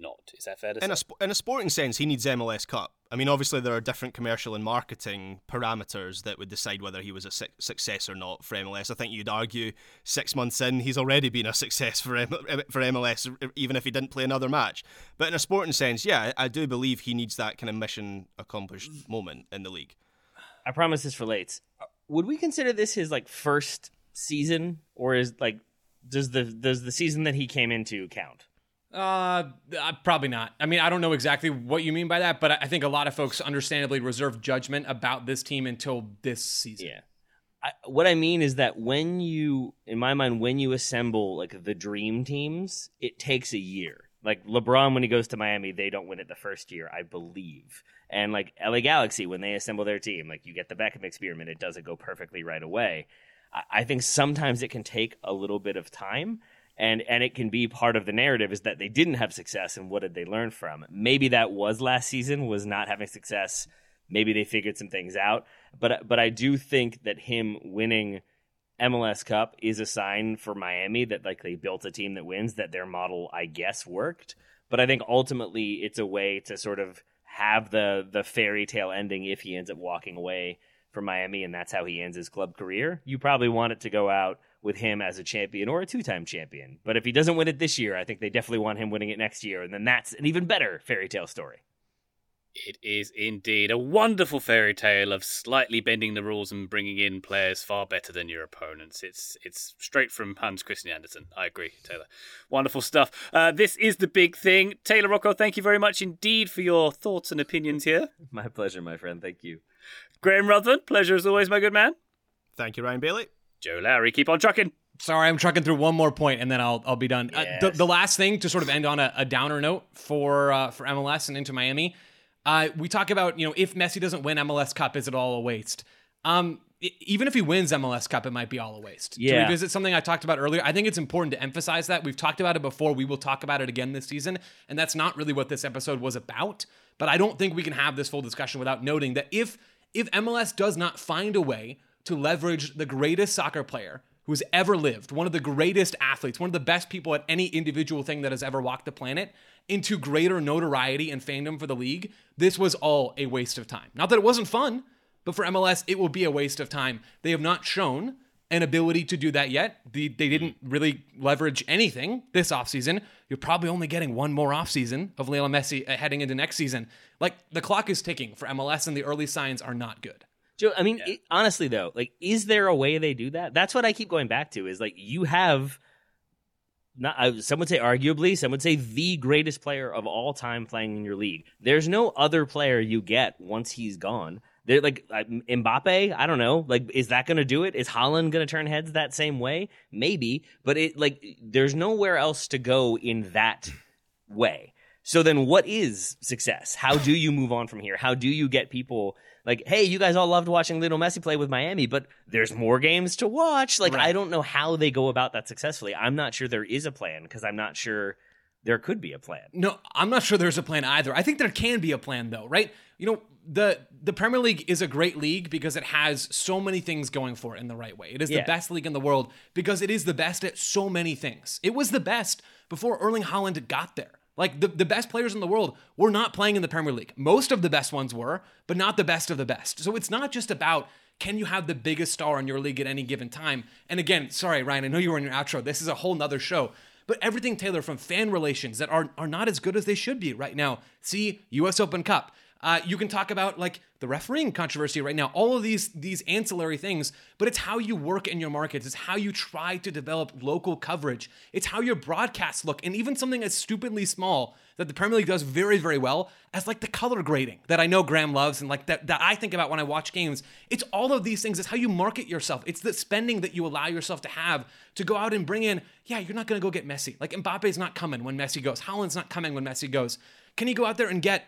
S2: not. Is that fair to say?
S4: In a sporting sense, he needs MLS Cup. I mean, obviously there are different commercial and marketing parameters that would decide whether he was a success or not for MLS. I think you'd argue 6 months in, he's already been a success for MLS, even if he didn't play another match. But in a sporting sense, yeah, I do believe he needs that kind of mission accomplished moment in the league.
S3: I promise this relates. Would we consider this his first season, or is does the season that he came into count?
S5: Probably not. I mean, I don't know exactly what you mean by that, but I think a lot of folks understandably reserve judgment about this team until this season.
S3: Yeah. What I mean is that when you assemble the dream teams, it takes a year. Like LeBron, when he goes to Miami, they don't win it the first year, I believe. And LA Galaxy, when they assemble their team, you get the Beckham experiment, it doesn't go perfectly right away. I think sometimes it can take a little bit of time. And it can be part of the narrative is that they didn't have success, and what did they learn from? Maybe that was last season, was not having success. Maybe they figured some things out. But I do think that him winning MLS Cup is a sign for Miami that they built a team that wins, that their model, I guess, worked. But I think ultimately it's a way to sort of have the fairy tale ending if he ends up walking away from Miami, and that's how he ends his club career. You probably want it to go out with him as a champion or a two-time champion. But if he doesn't win it this year, I think they definitely want him winning it next year, and then that's an even better fairy tale story.
S2: It is indeed a wonderful fairy tale of slightly bending the rules and bringing in players far better than your opponents. It's straight from Hans Christian Andersen. I agree, Taylor. Wonderful stuff. This is The Big Thing. Taylor Rocco, thank you very much indeed for your thoughts and opinions here.
S3: My pleasure, my friend. Thank you.
S2: Graham Ruthven, pleasure as always, my good man.
S4: Thank you, Ryan Bailey.
S2: Joe Lowry, keep on trucking.
S5: Sorry, I'm trucking through one more point, and then I'll be done.
S3: Yes.
S5: The last thing to sort of end on a downer note for MLS and into Miami. We talk about, if Messi doesn't win MLS Cup, is it all a waste? Even if he wins MLS Cup, it might be all a waste.
S3: Yeah.
S5: To revisit something I talked about earlier, I think it's important to emphasize that. We've talked about it before. We will talk about it again this season, and that's not really what this episode was about. But I don't think we can have this full discussion without noting that if MLS does not find a way to leverage the greatest soccer player who's ever lived, one of the greatest athletes, one of the best people at any individual thing that has ever walked the planet, into greater notoriety and fandom for the league, this was all a waste of time. Not that it wasn't fun, but for MLS, it will be a waste of time. They have not shown an ability to do that yet. They didn't really leverage anything this offseason. You're probably only getting one more offseason of Lionel Messi heading into next season. The clock is ticking for MLS, and the early signs are not good.
S3: Joe, I mean, honestly, though, is there a way they do that? That's what I keep going back to, is you have, some would say arguably, some would say the greatest player of all time playing in your league. There's no other player you get once he's gone. They're Mbappe, I don't know. Is that going to do it? Is Haaland going to turn heads that same way? Maybe, but there's nowhere else to go in that way. So then what is success? How do you move on from here? How do you get people hey, you guys all loved watching Lionel Messi play with Miami, but there's more games to watch. Right. I don't know how they go about that successfully. I'm not sure there is a plan, because I'm not sure there could be a plan.
S5: No, I'm not sure there's a plan either. I think there can be a plan, though, right? The Premier League is a great league because it has so many things going for it in the right way. It is the best league in the world because it is the best at so many things. It was the best before Erling Haaland got there. The best players in the world were not playing in the Premier League. Most of the best ones were, but not the best of the best. So it's not just about, can you have the biggest star in your league at any given time? And again, sorry, Ryan, I know you were in your outro. This is a whole nother show. But everything, Taylor, from fan relations that are not as good as they should be right now. See, US Open Cup. You can talk about the refereeing controversy right now, all of these ancillary things, but it's how you work in your markets. It's how you try to develop local coverage. It's how your broadcasts look. And even something as stupidly small that the Premier League does very, very well as the color grading that I know Graham loves and that I think about when I watch games. It's all of these things. It's how you market yourself. It's the spending that you allow yourself to have to go out and bring in, you're not going to go get Messi. Mbappe's not coming when Messi goes. Haaland's not coming when Messi goes. Can you go out there and get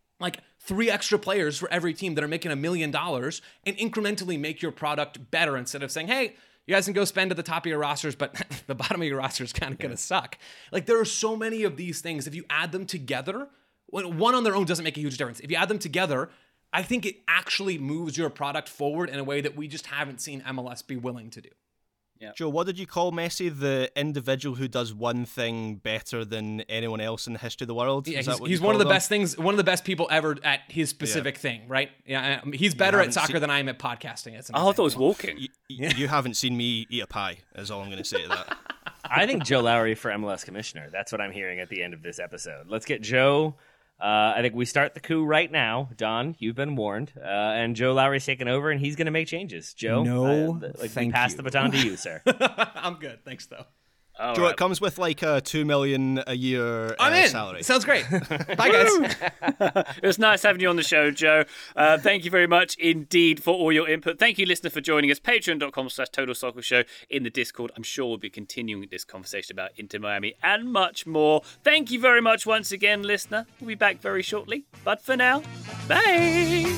S5: 3 extra players for every team that are making $1 million and incrementally make your product better instead of saying, hey, you guys can go spend at the top of your rosters, but the bottom of your roster is kind of going to suck. There are so many of these things. If you add them together, one on their own doesn't make a huge difference. If you add them together, I think it actually moves your product forward in a way that we just haven't seen MLS be willing to do.
S4: Joe, what did you call Messi? The individual who does one thing better than anyone else in the history of the world?
S5: Yeah, he's one of the best things, one of the best people ever at his specific thing, right? Yeah, he's better at soccer than I am at podcasting.
S2: I thought it was walking.
S4: You haven't seen me eat a pie, is all I'm going to say to that.
S3: I think Joe Lowry for MLS commissioner. That's what I'm hearing at the end of this episode. Let's get Joe. I think we start the coup right now. Don, you've been warned. And Joe Lowry's taking over, and he's going to make changes. Joe,
S5: thank
S3: pass
S5: you.
S3: the baton to you, sir.
S5: I'm good. Thanks, though.
S4: All Joe, right. It comes with like a $2 million a year salary.
S5: Sounds great. Bye, guys.
S2: It was nice having you on the show, Joe. Thank you very much indeed for all your input. Thank you, listener, for joining us. Patreon.com/Total Soccer Show in the Discord. I'm sure we'll be continuing this conversation about Inter Miami and much more. Thank you very much once again, listener. We'll be back very shortly. But for now, bye.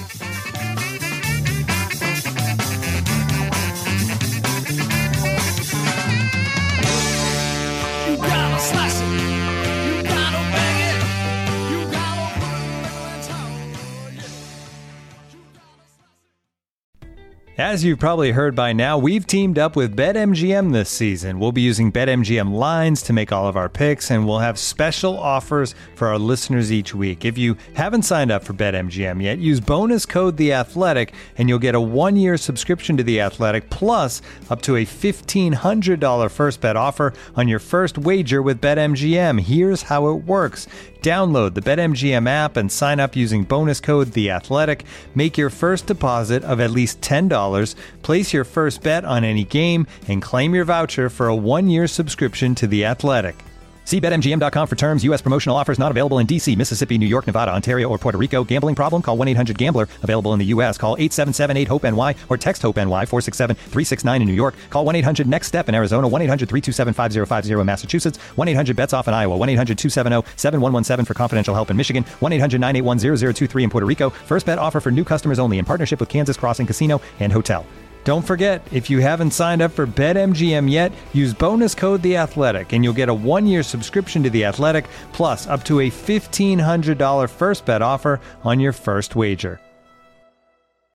S7: As you've probably heard by now, we've teamed up with BetMGM this season. We'll be using BetMGM lines to make all of our picks, and we'll have special offers for our listeners each week. If you haven't signed up for BetMGM yet, use bonus code The Athletic, and you'll get a 1-year subscription to The Athletic, plus up to a $1,500 first bet offer on your first wager with BetMGM. Here's how it works. Download the BetMGM app and sign up using bonus code The Athletic. Make your first deposit of at least $10. Place your first bet on any game and claim your voucher for a 1-year subscription to The Athletic. See BetMGM.com for terms. U.S. promotional offers not available in D.C., Mississippi, New York, Nevada, Ontario, or Puerto Rico. Gambling problem? Call 1-800-GAMBLER. Available in the U.S. Call 877-8-HOPE-NY or text HOPE-NY 467-369 in New York. Call 1-800-NEXT-STEP in Arizona. 1-800-327-5050 in Massachusetts. 1-800-BETS-OFF in Iowa. 1-800-270-7117 for confidential help in Michigan. 1-800-981-0023 in Puerto Rico. First bet offer for new customers only in partnership with Kansas Crossing Casino and Hotel. Don't forget, if you haven't signed up for BetMGM yet, use bonus code The Athletic, and you'll get a 1-year subscription to The Athletic, plus up to a $1,500 first bet offer on your first wager.